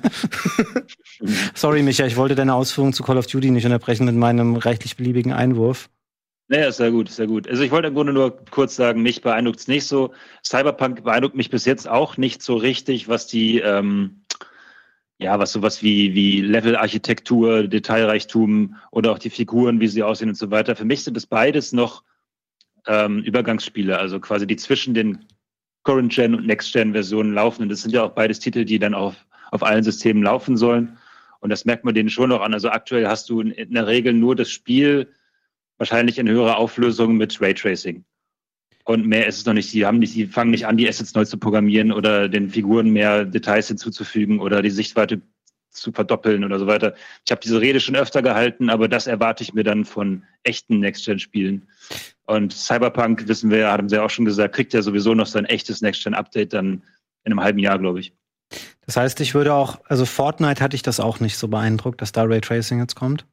Sorry, Micha, ich wollte deine Ausführungen zu Call of Duty nicht unterbrechen mit meinem reichlich beliebigen Einwurf. Naja, ist sehr gut, sehr gut. Also ich wollte im Grunde nur kurz sagen, mich beeindruckt es nicht so. Cyberpunk beeindruckt mich bis jetzt auch nicht so richtig, was die ähm, ja, was sowas wie, wie Level-Architektur, Detailreichtum oder auch die Figuren, wie sie aussehen und so weiter. Für mich sind es beides noch ähm, Übergangsspiele, also quasi die zwischen den Current-Gen- und Next-Gen-Versionen laufen. Und das sind ja auch beides Titel, die dann auf, auf allen Systemen laufen sollen. Und das merkt man denen schon noch an. Also aktuell hast du in, in der Regel nur das Spiel wahrscheinlich in höherer Auflösung mit Raytracing. Und mehr ist es noch nicht. Die haben nicht, die fangen nicht an, die Assets neu zu programmieren oder den Figuren mehr Details hinzuzufügen oder die Sichtweite zu verdoppeln oder so weiter. Ich habe diese Rede schon öfter gehalten, aber das erwarte ich mir dann von echten Next-Gen-Spielen. Und Cyberpunk, wissen wir ja, haben sie ja auch schon gesagt, kriegt ja sowieso noch sein echtes Next-Gen-Update dann in einem halben Jahr, glaube ich. Das heißt, ich würde auch, also Fortnite hatte ich das auch nicht so beeindruckt, dass da Raytracing jetzt kommt.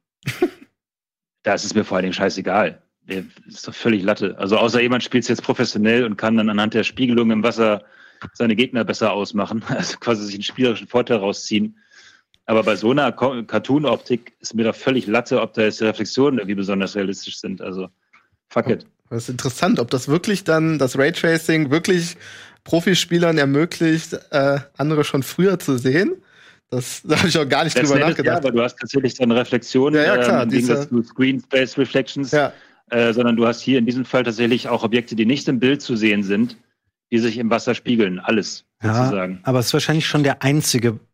Da ist es mir vor allen Dingen scheißegal. Das ist doch völlig Latte. Also außer jemand spielt es jetzt professionell und kann dann anhand der Spiegelung im Wasser seine Gegner besser ausmachen, also quasi sich einen spielerischen Vorteil rausziehen. Aber bei so einer Cartoon-Optik ist mir doch völlig Latte, ob da jetzt die Reflexionen irgendwie besonders realistisch sind. Also fuck it. Das ist interessant, ob das wirklich dann, das Raytracing wirklich Profispielern ermöglicht, äh, andere schon früher zu sehen. Das, da habe ich auch gar nicht drüber nachgedacht. Ja, aber du hast natürlich dann Reflexionen, ja, ja, klar, ähm, im Gegensatz zu Screen Space Reflections. Ja. Äh, sondern du hast hier in diesem Fall tatsächlich auch Objekte, die nicht im Bild zu sehen sind, die sich im Wasser spiegeln. Alles, ja, sozusagen. Aber es ist wahrscheinlich schon der einzige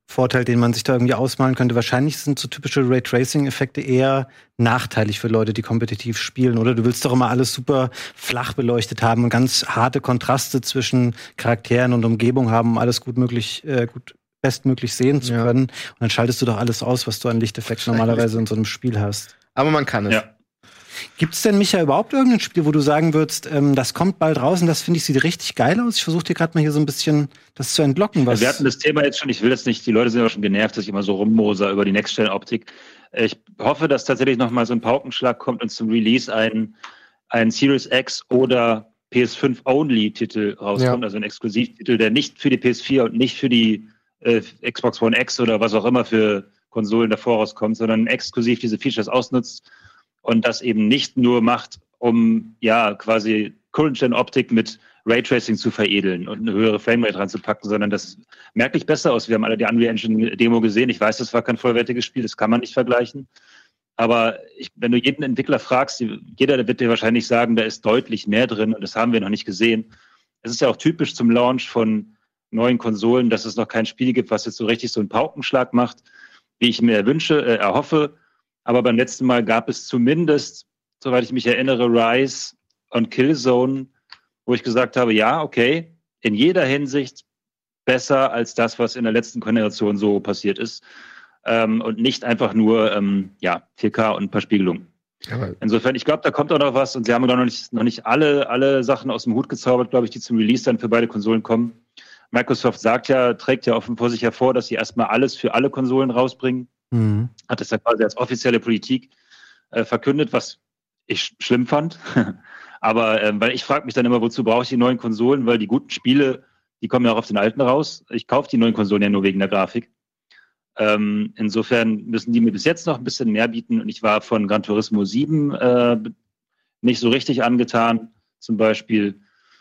Vorteil, den man sich da irgendwie ausmalen könnte. Wahrscheinlich sind so typische Raytracing-Effekte eher nachteilig für Leute, die kompetitiv spielen. Oder du willst doch immer alles super flach beleuchtet haben und ganz harte Kontraste zwischen Charakteren und Umgebung haben, um alles gut möglich, äh, gut bestmöglich sehen zu können. Ja. Und dann schaltest du doch alles aus, was du an Lichteffekten normalerweise in so einem Spiel hast. Aber man kann es. Ja. Gibt's denn, Micha, überhaupt irgendein Spiel, wo du sagen würdest, ähm, das kommt bald raus und das, finde ich, sieht richtig geil aus? Ich versuche dir gerade mal hier so ein bisschen das zu entlocken. Was ja, wir hatten das Thema jetzt schon, ich will jetzt nicht, die Leute sind aber schon genervt, dass ich immer so rummoser über die Next-Gen-Optik. Ich hoffe, dass tatsächlich noch mal so ein Paukenschlag kommt und zum Release ein, ein Series X oder P S fünf Only-Titel rauskommt, ja. Also ein Exklusivtitel, der nicht für die P S vier und nicht für die äh, Xbox One X oder was auch immer für Konsolen davor rauskommt, sondern exklusiv diese Features ausnutzt. Und das eben nicht nur macht, um ja quasi Current-Gen-Optik mit Raytracing zu veredeln und eine höhere Framerate ranzupacken, sondern das merklich besser aus. Wir haben alle die Unreal Engine-Demo gesehen. Ich weiß, das war kein vollwertiges Spiel, das kann man nicht vergleichen. Aber ich, wenn du jeden Entwickler fragst, jeder wird dir wahrscheinlich sagen, da ist deutlich mehr drin und das haben wir noch nicht gesehen. Es ist ja auch typisch zum Launch von neuen Konsolen, dass es noch kein Spiel gibt, was jetzt so richtig so einen Paukenschlag macht, wie ich mir wünsche, äh, erhoffe. Aber beim letzten Mal gab es zumindest, soweit ich mich erinnere, Rise und Killzone, wo ich gesagt habe, ja, okay, in jeder Hinsicht besser als das, was in der letzten Generation so passiert ist. Ähm, und nicht einfach nur ähm, ja, vier K und ein paar Spiegelungen. Ja. Insofern, ich glaube, da kommt auch noch was. Und sie haben noch nicht, noch nicht alle, alle Sachen aus dem Hut gezaubert, glaube ich, die zum Release dann für beide Konsolen kommen. Microsoft sagt ja, trägt ja offen vor sich hervor, dass sie erstmal alles für alle Konsolen rausbringen. Mhm. Hat es ja quasi als offizielle Politik äh, verkündet, was ich sch- schlimm fand. Aber ähm, weil ich frage mich dann immer, wozu brauche ich die neuen Konsolen? Weil die guten Spiele, die kommen ja auch auf den alten raus. Ich kaufe die neuen Konsolen ja nur wegen der Grafik. Ähm, insofern müssen die mir bis jetzt noch ein bisschen mehr bieten. Und ich war von Gran Turismo sieben äh, nicht so richtig angetan, zum Beispiel.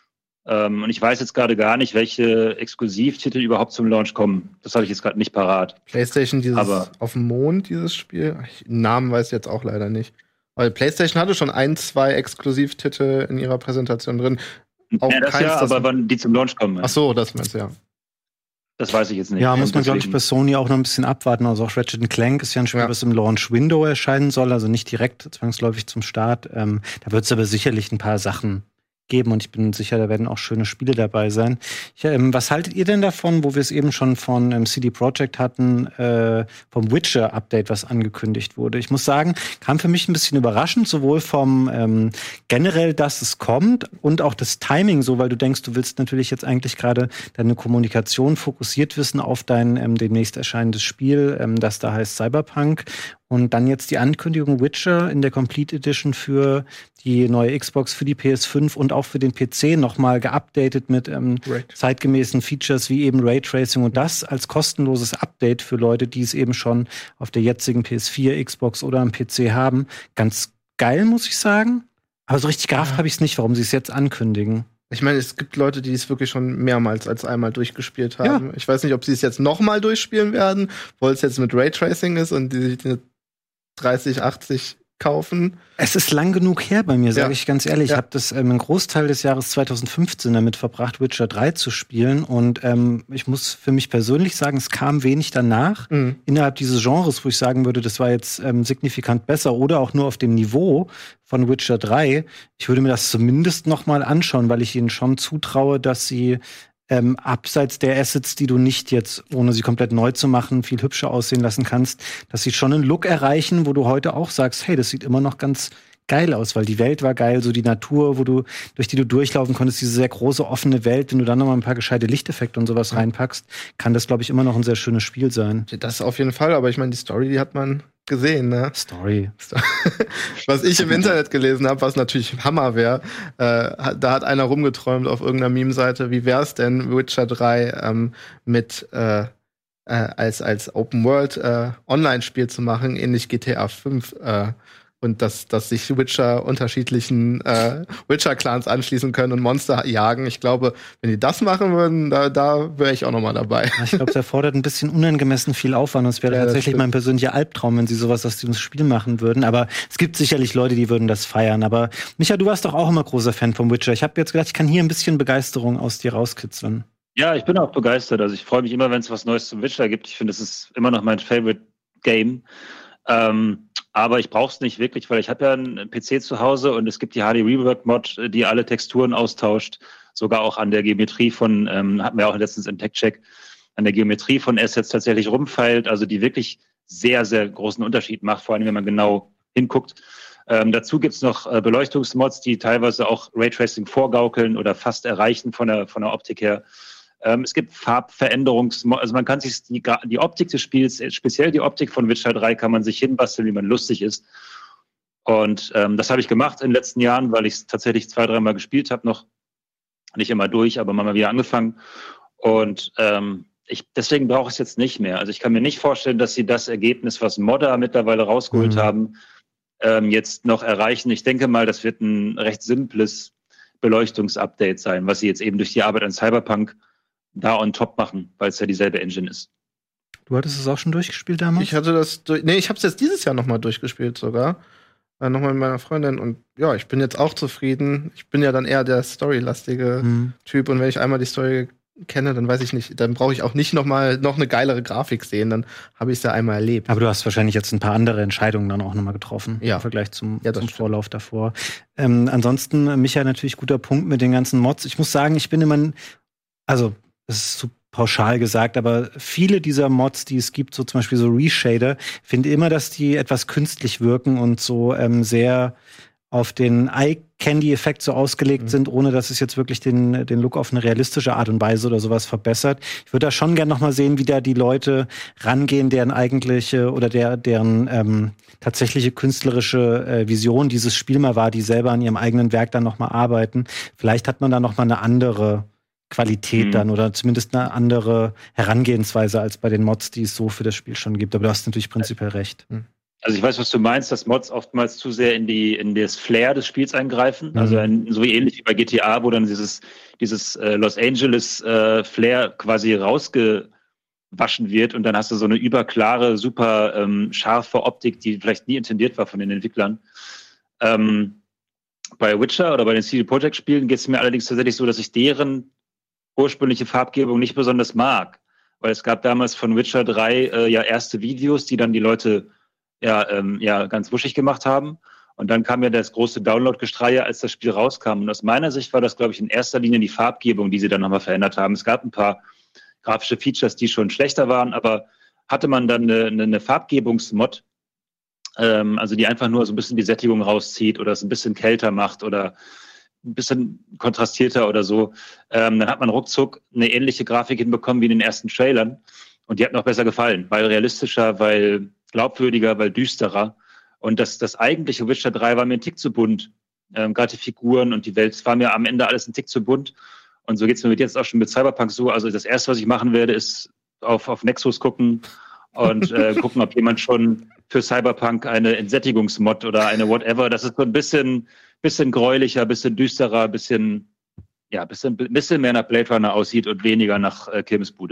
Ähm, und ich weiß jetzt gerade gar nicht, welche Exklusivtitel überhaupt zum Launch kommen. Das habe ich jetzt gerade nicht parat. PlayStation, dieses Aber auf dem Mond, dieses Spiel. Ich, Namen weiß ich jetzt auch leider nicht. Weil PlayStation hatte schon ein, zwei Exklusivtitel in ihrer Präsentation drin. Auch ja, das keins, ja, das aber wann die zum Launch kommen. Ach so, das meinst du, ja. Das weiß ich jetzt nicht. Ja, muss man, glaube ich, bei Sony auch noch ein bisschen abwarten. Also auch Ratchet and Clank ist ja ein Spiel, ja. was im Launch-Window erscheinen soll, also nicht direkt zwangsläufig zum Start. Ähm, da wird es aber sicherlich ein paar Sachen geben und ich bin sicher, da werden auch schöne Spiele dabei sein. Ich, ähm, was haltet ihr denn davon, wo wir es eben schon von ähm, C D Projekt hatten, äh, vom Witcher-Update, was angekündigt wurde? Ich muss sagen, kam für mich ein bisschen überraschend, sowohl vom ähm, generell, dass es kommt und auch das Timing so, weil du denkst, du willst natürlich jetzt eigentlich gerade deine Kommunikation fokussiert wissen auf dein ähm, demnächst erscheinendes Spiel, ähm, das da heißt Cyberpunk. Und dann jetzt die Ankündigung Witcher in der Complete Edition für die neue Xbox, für die P S fünf und auch für den P C nochmal geupdatet mit ähm, zeitgemäßen Features wie eben Raytracing und das als kostenloses Update für Leute, die es eben schon auf der jetzigen P S vier, Xbox oder am P C haben. Ganz geil, muss ich sagen. Aber so richtig gerafft habe ich es nicht, warum sie es jetzt ankündigen. Ich meine, es gibt Leute, die es wirklich schon mehrmals als einmal durchgespielt haben. Ja. Ich weiß nicht, ob sie es jetzt nochmal durchspielen werden, weil es jetzt mit Raytracing ist und die sich eine dreißig achtzig kaufen. Es ist lang genug her bei mir, sage ja. ich ganz ehrlich. Ja. Ich habe das ähm, einen Großteil des Jahres zwanzig fünfzehn damit verbracht, Witcher drei zu spielen. Und ähm, ich muss für mich persönlich sagen, es kam wenig danach mhm. innerhalb dieses Genres, wo ich sagen würde, das war jetzt ähm, signifikant besser oder auch nur auf dem Niveau von Witcher drei. Ich würde mir das zumindest noch mal anschauen, weil ich ihnen schon zutraue, dass sie Ähm, abseits der Assets, die du nicht jetzt, ohne sie komplett neu zu machen, viel hübscher aussehen lassen kannst, dass sie schon einen Look erreichen, wo du heute auch sagst, hey, das sieht immer noch ganz geil aus, weil die Welt war geil, so die Natur, wo du, durch die du durchlaufen konntest, diese sehr große, offene Welt, wenn du dann noch mal ein paar gescheite Lichteffekte und sowas reinpackst, kann das, glaube ich, immer noch ein sehr schönes Spiel sein. Das auf jeden Fall, aber ich meine, die Story, die hat man gesehen, ne? Story. Was ich im Internet gelesen habe, was natürlich Hammer wäre, äh, da hat einer rumgeträumt auf irgendeiner Meme-Seite, wie wär's denn, Witcher drei ähm, mit äh, äh, als als Open World äh, Online-Spiel zu machen, ähnlich G T A fünf äh, und dass, dass sich Witcher unterschiedlichen äh, Witcher-Clans anschließen können und Monster jagen. Ich glaube, wenn die das machen würden, da, da wäre ich auch noch mal dabei. Ich glaube, es erfordert ein bisschen unangemessen viel Aufwand. Und es wäre ja, tatsächlich mein persönlicher Albtraum, wenn sie sowas aus diesem Spiel machen würden. Aber es gibt sicherlich Leute, die würden das feiern. Aber Micha, du warst doch auch immer großer Fan vom Witcher. Ich habe jetzt gedacht, ich kann hier ein bisschen Begeisterung aus dir rauskitzeln. Ja, ich bin auch begeistert. Also ich freue mich immer, wenn es was Neues zum Witcher gibt. Ich finde, es ist immer noch mein Favorite Game. Ähm, aber ich brauche es nicht wirklich, weil ich habe ja einen P C zu Hause und es gibt die H D Rework Mod, die alle Texturen austauscht, sogar auch an der Geometrie von, ähm, hatten wir auch letztens im Tech-Check, an der Geometrie von Assets tatsächlich rumfeilt, also die wirklich sehr, sehr großen Unterschied macht, vor allem wenn man genau hinguckt. Ähm, dazu gibt's noch äh, Beleuchtungsmods, die teilweise auch Raytracing vorgaukeln oder fast erreichen von der, von der Optik her. Ähm, es gibt Farbveränderungsmods, also man kann sich die, die Optik des Spiels, speziell die Optik von Witcher drei, kann man sich hinbasteln, wie man lustig ist. Und ähm, das habe ich gemacht in den letzten Jahren, weil ich es tatsächlich zwei, dreimal gespielt habe, noch nicht immer durch, aber mal wieder angefangen. Und ähm, ich, deswegen brauche ich es jetzt nicht mehr. Also ich kann mir nicht vorstellen, dass sie das Ergebnis, was Modder mittlerweile rausgeholt mhm. haben, ähm, jetzt noch erreichen. Ich denke mal, das wird ein recht simples Beleuchtungsupdate sein, was sie jetzt eben durch die Arbeit an Cyberpunk da on top machen, weil es ja dieselbe Engine ist. Du hattest es auch schon durchgespielt damals? Ich hatte das durch, nee, ich habe es jetzt dieses Jahr nochmal durchgespielt sogar. Äh, nochmal mit meiner Freundin und ja, ich bin jetzt auch zufrieden. Ich bin ja dann eher der storylastige mhm. Typ und wenn ich einmal die Story kenne, dann weiß ich nicht, dann brauche ich auch nicht noch mal noch eine geilere Grafik sehen, dann habe ich es ja einmal erlebt. Aber du hast wahrscheinlich jetzt ein paar andere Entscheidungen dann auch noch mal getroffen, ja. im Vergleich zum, ja, zum Vorlauf davor. Ähm, ansonsten, Michael, natürlich guter Punkt mit den ganzen Mods. Ich muss sagen, ich bin immer, also das ist zu pauschal gesagt, aber viele dieser Mods, die es gibt, so zum Beispiel so Reshader, finde immer, dass die etwas künstlich wirken und so ähm, sehr auf den Eye-Candy-Effekt so ausgelegt mhm. sind, ohne dass es jetzt wirklich den, den Look auf eine realistische Art und Weise oder sowas verbessert. Ich würde da schon gerne noch mal sehen, wie da die Leute rangehen, deren eigentliche oder der, deren ähm, tatsächliche künstlerische äh, Vision dieses Spiel mal war, die selber an ihrem eigenen Werk dann noch mal arbeiten. Vielleicht hat man da noch mal eine andere Qualität mhm. dann oder zumindest eine andere Herangehensweise als bei den Mods, die es so für das Spiel schon gibt. Aber du hast natürlich prinzipiell recht. Mhm. Also ich weiß, was du meinst, dass Mods oftmals zu sehr in die in das Flair des Spiels eingreifen. Mhm. Also ein, so ähnlich wie bei G T A, wo dann dieses dieses äh, Los Angeles äh, Flair quasi rausgewaschen wird und dann hast du so eine überklare, super ähm, scharfe Optik, die vielleicht nie intendiert war von den Entwicklern. Ähm, bei Witcher oder bei den C D Projekt Spielen geht es mir allerdings tatsächlich so, dass ich deren ursprüngliche Farbgebung nicht besonders mag. Weil es gab damals von Witcher drei äh, ja erste Videos, die dann die Leute ja, ähm, ja ganz wuschig gemacht haben. Und dann kam ja das große Download-Gestreie, als das Spiel rauskam. Und aus meiner Sicht war das, glaube ich, in erster Linie die Farbgebung, die sie dann nochmal verändert haben. Es gab ein paar grafische Features, die schon schlechter waren, aber hatte man dann eine, eine, eine Farbgebungsmod, ähm, also die einfach nur so ein bisschen die Sättigung rauszieht oder es ein bisschen kälter macht oder ein bisschen kontrastierter oder so, ähm, dann hat man ruckzuck eine ähnliche Grafik hinbekommen wie in den ersten Trailern. Und die hat mir auch besser gefallen, weil realistischer, weil glaubwürdiger, weil düsterer. Und das, das eigentliche Witcher drei war mir ein Tick zu bunt. Ähm, gerade die Figuren und die Welt, es war mir am Ende alles ein Tick zu bunt. Und so geht's mir mit jetzt auch schon mit Cyberpunk so. Also das Erste, was ich machen werde, ist auf, auf Nexus gucken und äh, gucken, ob jemand schon für Cyberpunk eine Entsättigungsmod oder eine whatever, das ist so ein bisschen, bisschen gräulicher, bisschen düsterer, bisschen, ja, bisschen, bisschen mehr nach Blade Runner aussieht und weniger nach äh, Kirmesbude.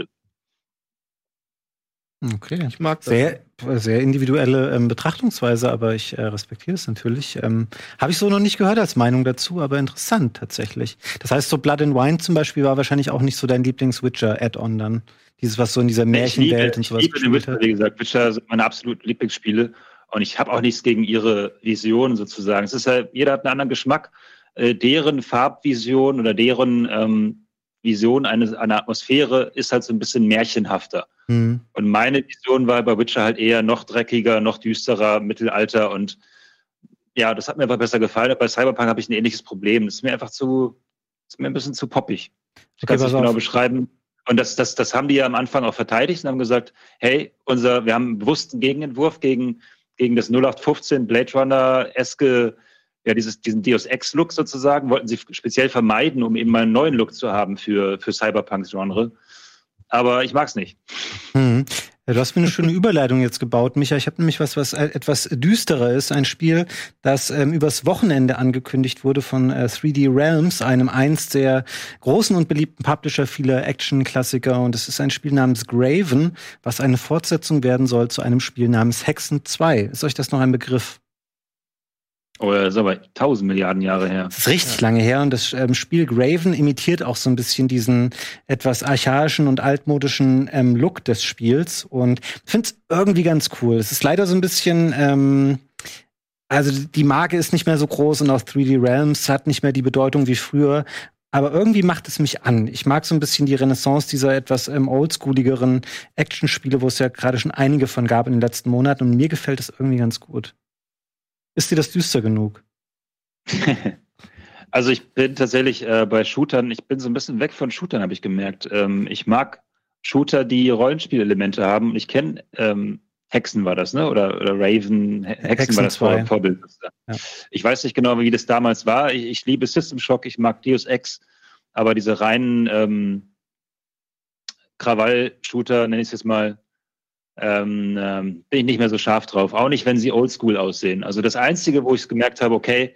Okay, ich mag das. Sehr, sehr individuelle ähm, Betrachtungsweise, aber ich äh, respektiere es natürlich. Ähm, Habe ich so noch nicht gehört als Meinung dazu, aber interessant tatsächlich. Das heißt, so Blood and Wine zum Beispiel war wahrscheinlich auch nicht so dein Lieblings-Witcher-Add-on dann. Dieses, was so in dieser Märchenwelt und sowas. Ich liebe den Witcher, wie gesagt. Witcher sind meine absoluten Lieblingsspiele. Und ich habe auch nichts gegen ihre Vision sozusagen. Es ist ja, jeder hat einen anderen Geschmack. Äh, deren Farbvision oder deren ähm, Vision einer, einer Atmosphäre ist halt so ein bisschen märchenhafter. Mhm. Und meine Vision war bei Witcher halt eher noch dreckiger, noch düsterer, Mittelalter und ja, das hat mir aber besser gefallen. Bei Cyberpunk habe ich ein ähnliches Problem. Das ist mir einfach zu, das ist mir ein bisschen zu poppig. Ich kann es nicht genau beschreiben. Und das, das, das haben die ja am Anfang auch verteidigt und haben gesagt, hey, unser, wir haben einen bewussten Gegenentwurf gegen, gegen das null acht fünfzehn Blade Runner-eske, ja, dieses, diesen Deus Ex-Look sozusagen, wollten sie speziell vermeiden, um eben mal einen neuen Look zu haben für, für Cyberpunk-Genre. Aber ich mag's nicht. Mhm. Ja, du hast mir eine schöne Überleitung jetzt gebaut, Micha. Ich habe nämlich was, was etwas düsterer ist. Ein Spiel, das ähm, übers Wochenende angekündigt wurde von äh, drei D Realms, einem einst sehr großen und beliebten Publisher vieler Action-Klassiker. Und es ist ein Spiel namens Graven, was eine Fortsetzung werden soll zu einem Spiel namens Hexen zwei. Ist euch das noch ein Begriff? Oh, das ist aber tausend Milliarden Jahre her. Das ist richtig ja. lange her und das ähm, Spiel Graven imitiert auch so ein bisschen diesen etwas archaischen und altmodischen ähm, Look des Spiels und finde es irgendwie ganz cool. Es ist leider so ein bisschen, ähm, also die Marke ist nicht mehr so groß und auch drei D Realms hat nicht mehr die Bedeutung wie früher. Aber irgendwie macht es mich an. Ich mag so ein bisschen die Renaissance dieser etwas ähm, oldschooligeren Actionspiele, wo es ja gerade schon einige von gab in den letzten Monaten und mir gefällt es irgendwie ganz gut. Ist dir das düster genug? Also ich bin tatsächlich äh, bei Shootern, ich bin so ein bisschen weg von Shootern, habe ich gemerkt. Ähm, ich mag Shooter, die Rollenspielelemente haben. Und ich kenne ähm, Hexen war das, ne? Oder, oder Raven, He Hexen, Hexen war das Vor Vorbild. Ja. Ich weiß nicht genau, wie das damals war. Ich, ich liebe System Shock, ich mag Deus Ex, aber diese reinen ähm, Krawall-Shooter, nenne ich es jetzt mal, Ähm, ähm, bin ich nicht mehr so scharf drauf. Auch nicht, wenn sie oldschool aussehen. Also das Einzige, wo ich es gemerkt habe, okay,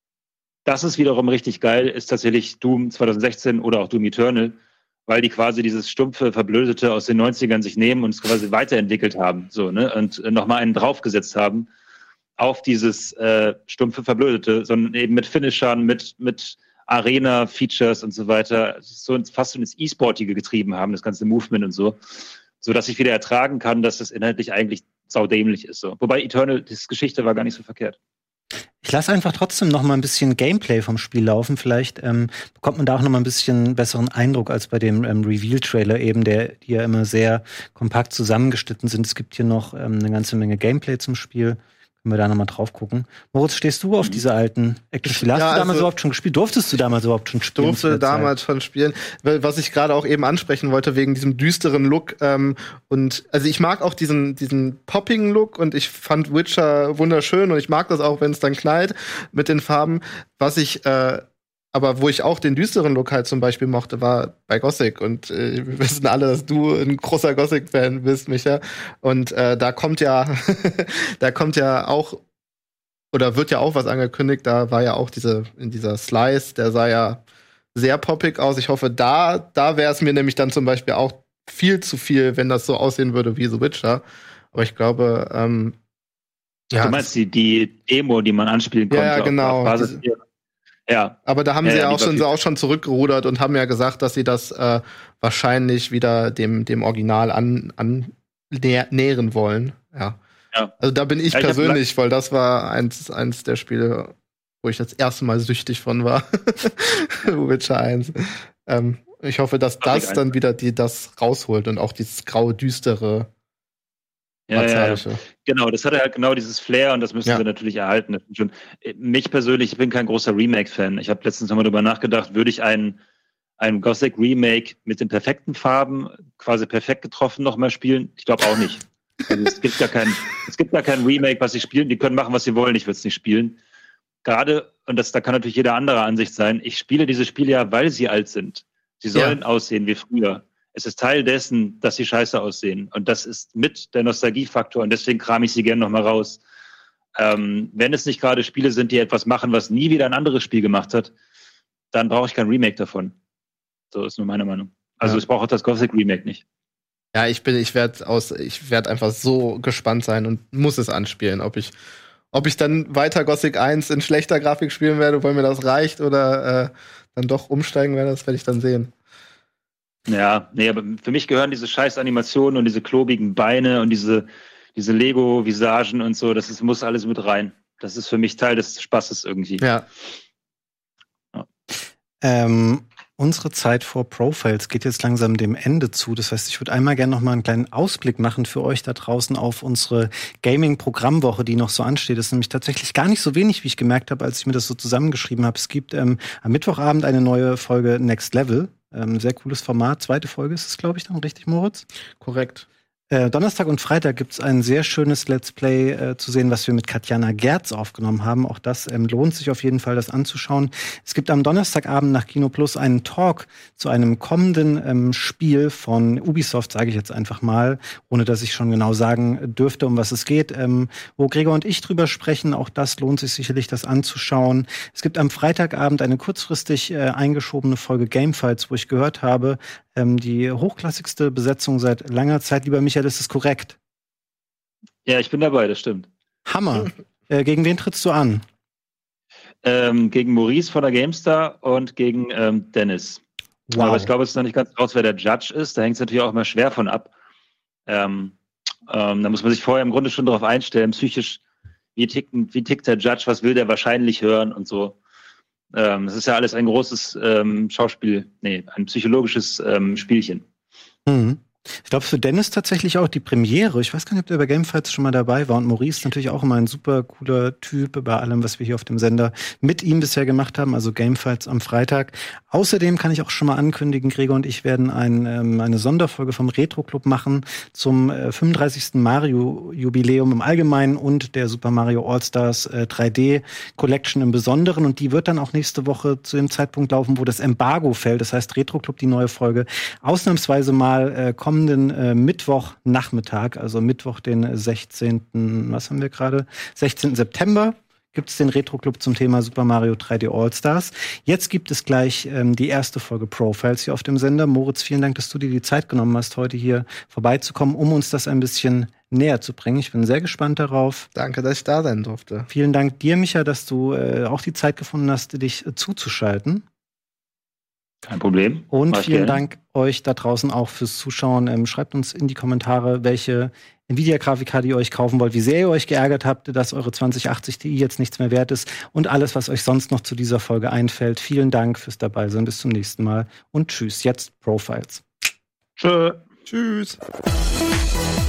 das ist wiederum richtig geil, ist tatsächlich Doom zwanzig sechzehn oder auch Doom Eternal, weil die quasi dieses stumpfe, verblödete aus den neunzigern sich nehmen und es quasi weiterentwickelt haben, so, ne, und äh, nochmal einen draufgesetzt haben auf dieses äh, stumpfe, verblödete, sondern eben mit Finishern, mit, mit Arena-Features und so weiter, so fast ins E-Sportige getrieben haben, das ganze Movement und so. So dass ich wieder ertragen kann, dass es inhaltlich eigentlich saudämlich ist. So. Wobei Eternal, das Geschichte war gar nicht so verkehrt. Ich lasse einfach trotzdem noch mal ein bisschen Gameplay vom Spiel laufen. Vielleicht ähm, bekommt man da auch noch mal ein bisschen besseren Eindruck als bei dem ähm, Reveal-Trailer eben, der, die ja immer sehr kompakt zusammengeschnitten sind. Es gibt hier noch ähm, eine ganze Menge Gameplay zum Spiel. Können wir da noch mal drauf gucken. Moritz, stehst du auf mhm. diese alten Actionspiele? Hast ja, du damals also, überhaupt schon gespielt? Durftest du damals überhaupt schon spielen? Ich durfte damals Zeit? schon spielen. Was ich gerade auch eben ansprechen wollte, wegen diesem düsteren Look. Ähm, und also ich mag auch diesen, diesen poppigen Look und ich fand Witcher wunderschön und ich mag das auch, wenn es dann knallt mit den Farben. Was ich äh, aber wo ich auch den düsteren Look halt zum Beispiel mochte, war bei Gothic. Und äh, wir wissen alle, dass du ein großer Gothic-Fan bist, Micha. Und äh, da kommt ja, da kommt ja auch, oder wird ja auch was angekündigt. Da war ja auch diese, in dieser Slice, der sah ja sehr poppig aus. Ich hoffe, da, da wäre es mir nämlich dann zum Beispiel auch viel zu viel, wenn das so aussehen würde wie The Witcher. Aber ich glaube, ähm, ja. Du meinst die, die Demo, die man anspielen konnte? Ja, genau. Auf Basis diese, Ja. Aber da haben ja, sie ja, ja auch schon, auch schon zurückgerudert und haben ja gesagt, dass sie das äh, wahrscheinlich wieder dem, dem Original an, an nä nähren wollen. Ja. ja. Also da bin ich ja, ich persönlich, weil das war eins, eins der Spiele, wo ich das erste Mal süchtig von war. Witcher eins. Ähm, ich hoffe, dass das Ach, dann wieder die, das rausholt und auch dieses graue, düstere. Ja, ja, ja. Genau, das hatte halt genau dieses Flair und das müssen ja. sie natürlich erhalten. Das schon. Mich persönlich, ich bin kein großer Remake-Fan. Ich habe letztens nochmal darüber nachgedacht, würde ich ein, ein Gothic-Remake mit den perfekten Farben, quasi perfekt getroffen, nochmal spielen? Ich glaube auch nicht. Also es gibt gar kein, es gibt gar kein Remake, was sie spielen. Die können machen, was sie wollen. Ich würde es nicht spielen. Gerade, und das, da kann natürlich jeder andere Ansicht sein, ich spiele diese Spiele ja, weil sie alt sind. Sie sollen ja. aussehen wie früher. Es ist Teil dessen, dass sie scheiße aussehen. Und das ist mit der Nostalgiefaktor. Und deswegen kram ich sie gerne noch mal raus. Ähm, wenn es nicht gerade Spiele sind, die etwas machen, was nie wieder ein anderes Spiel gemacht hat, dann brauche ich kein Remake davon. So ist nur meine Meinung. Also ja. ich brauche auch das Gothic Remake nicht. Ja, ich bin, ich werde aus, ich werde einfach so gespannt sein und muss es anspielen, ob ich, ob ich dann weiter Gothic eins in schlechter Grafik spielen werde, weil mir das reicht, oder äh, dann doch umsteigen werde, das werde ich dann sehen. Ja, nee, aber für mich gehören diese scheiß Animationen und diese klobigen Beine und diese, diese Lego-Visagen und so, das ist, muss alles mit rein. Das ist für mich Teil des Spaßes irgendwie. Ja. ja. Ähm, unsere Zeit vor Profiles geht jetzt langsam dem Ende zu. Das heißt, ich würde einmal gerne noch mal einen kleinen Ausblick machen für euch da draußen auf unsere Gaming-Programmwoche, die noch so ansteht. Das ist nämlich tatsächlich gar nicht so wenig, wie ich gemerkt habe, als ich mir das so zusammengeschrieben habe. Es gibt ähm, am Mittwochabend eine neue Folge Next Level. Ähm, sehr cooles Format. Zweite Folge ist es, glaube ich, dann richtig, Moritz? Korrekt. Äh, Donnerstag und Freitag gibt es ein sehr schönes Let's Play äh, zu sehen, was wir mit Katjana Gerz aufgenommen haben. Auch das ähm, lohnt sich auf jeden Fall, das anzuschauen. Es gibt am Donnerstagabend nach Kino Plus einen Talk zu einem kommenden ähm, Spiel von Ubisoft, sage ich jetzt einfach mal, ohne dass ich schon genau sagen dürfte, um was es geht, ähm, wo Gregor und ich drüber sprechen. Auch das lohnt sich sicherlich, das anzuschauen. Es gibt am Freitagabend eine kurzfristig äh, eingeschobene Folge Gamefights, wo ich gehört habe, ähm, die hochklassigste Besetzung seit langer Zeit. Lieber Michael, ist das korrekt? Ja, ich bin dabei, das stimmt. Hammer. äh, gegen wen trittst du an? ähm, gegen Maurice von der GameStar und gegen ähm, Dennis. Wow. Aber ich glaube, es ist noch nicht ganz raus, wer der Judge ist. Da hängt es natürlich auch immer schwer von ab. Ähm, ähm, da muss man sich vorher im Grunde schon darauf einstellen, psychisch, wie tickt, wie tickt der Judge, was will der wahrscheinlich hören und so. Ähm, das ist ja alles ein großes ähm, Schauspiel, nee, ein psychologisches ähm, Spielchen. Mhm. Ich glaube, für Dennis tatsächlich auch die Premiere. Ich weiß gar nicht, ob der bei Gamefights schon mal dabei war. Und Maurice ist natürlich auch immer ein super cooler Typ bei allem, was wir hier auf dem Sender mit ihm bisher gemacht haben. Also Gamefights am Freitag. Außerdem kann ich auch schon mal ankündigen, Gregor und ich werden ein, ähm, eine Sonderfolge vom Retro Club machen zum äh, fünfunddreißigsten Mario-Jubiläum im Allgemeinen und der Super Mario All-Stars äh, drei D Collection im Besonderen. Und die wird dann auch nächste Woche zu dem Zeitpunkt laufen, wo das Embargo fällt. Das heißt, Retro Club, die neue Folge, ausnahmsweise mal äh, kommenden äh, Mittwochnachmittag, also Mittwoch, den sechzehnten was haben wir gerade? sechzehnten September gibt es den Retro-Club zum Thema Super Mario drei D All-Stars. Jetzt gibt es gleich ähm, die erste Folge Profiles hier auf dem Sender. Moritz, vielen Dank, dass du dir die Zeit genommen hast, heute hier vorbeizukommen, um uns das ein bisschen näher zu bringen. Ich bin sehr gespannt darauf. Danke, dass ich da sein durfte. Vielen Dank dir, Micha, dass du äh, auch die Zeit gefunden hast, dich äh, zuzuschalten. Kein Problem. Und Mach vielen gerne. Dank euch da draußen auch fürs Zuschauen. Ähm, schreibt uns in die Kommentare, welche Nvidia-Grafikkarte ihr euch kaufen wollt, wie sehr ihr euch geärgert habt, dass eure zwanzig achtzig Ti jetzt nichts mehr wert ist und alles, was euch sonst noch zu dieser Folge einfällt. Vielen Dank fürs Dabeisein. Bis zum nächsten Mal und tschüss. Jetzt Profiles. Tschö. Tschüss.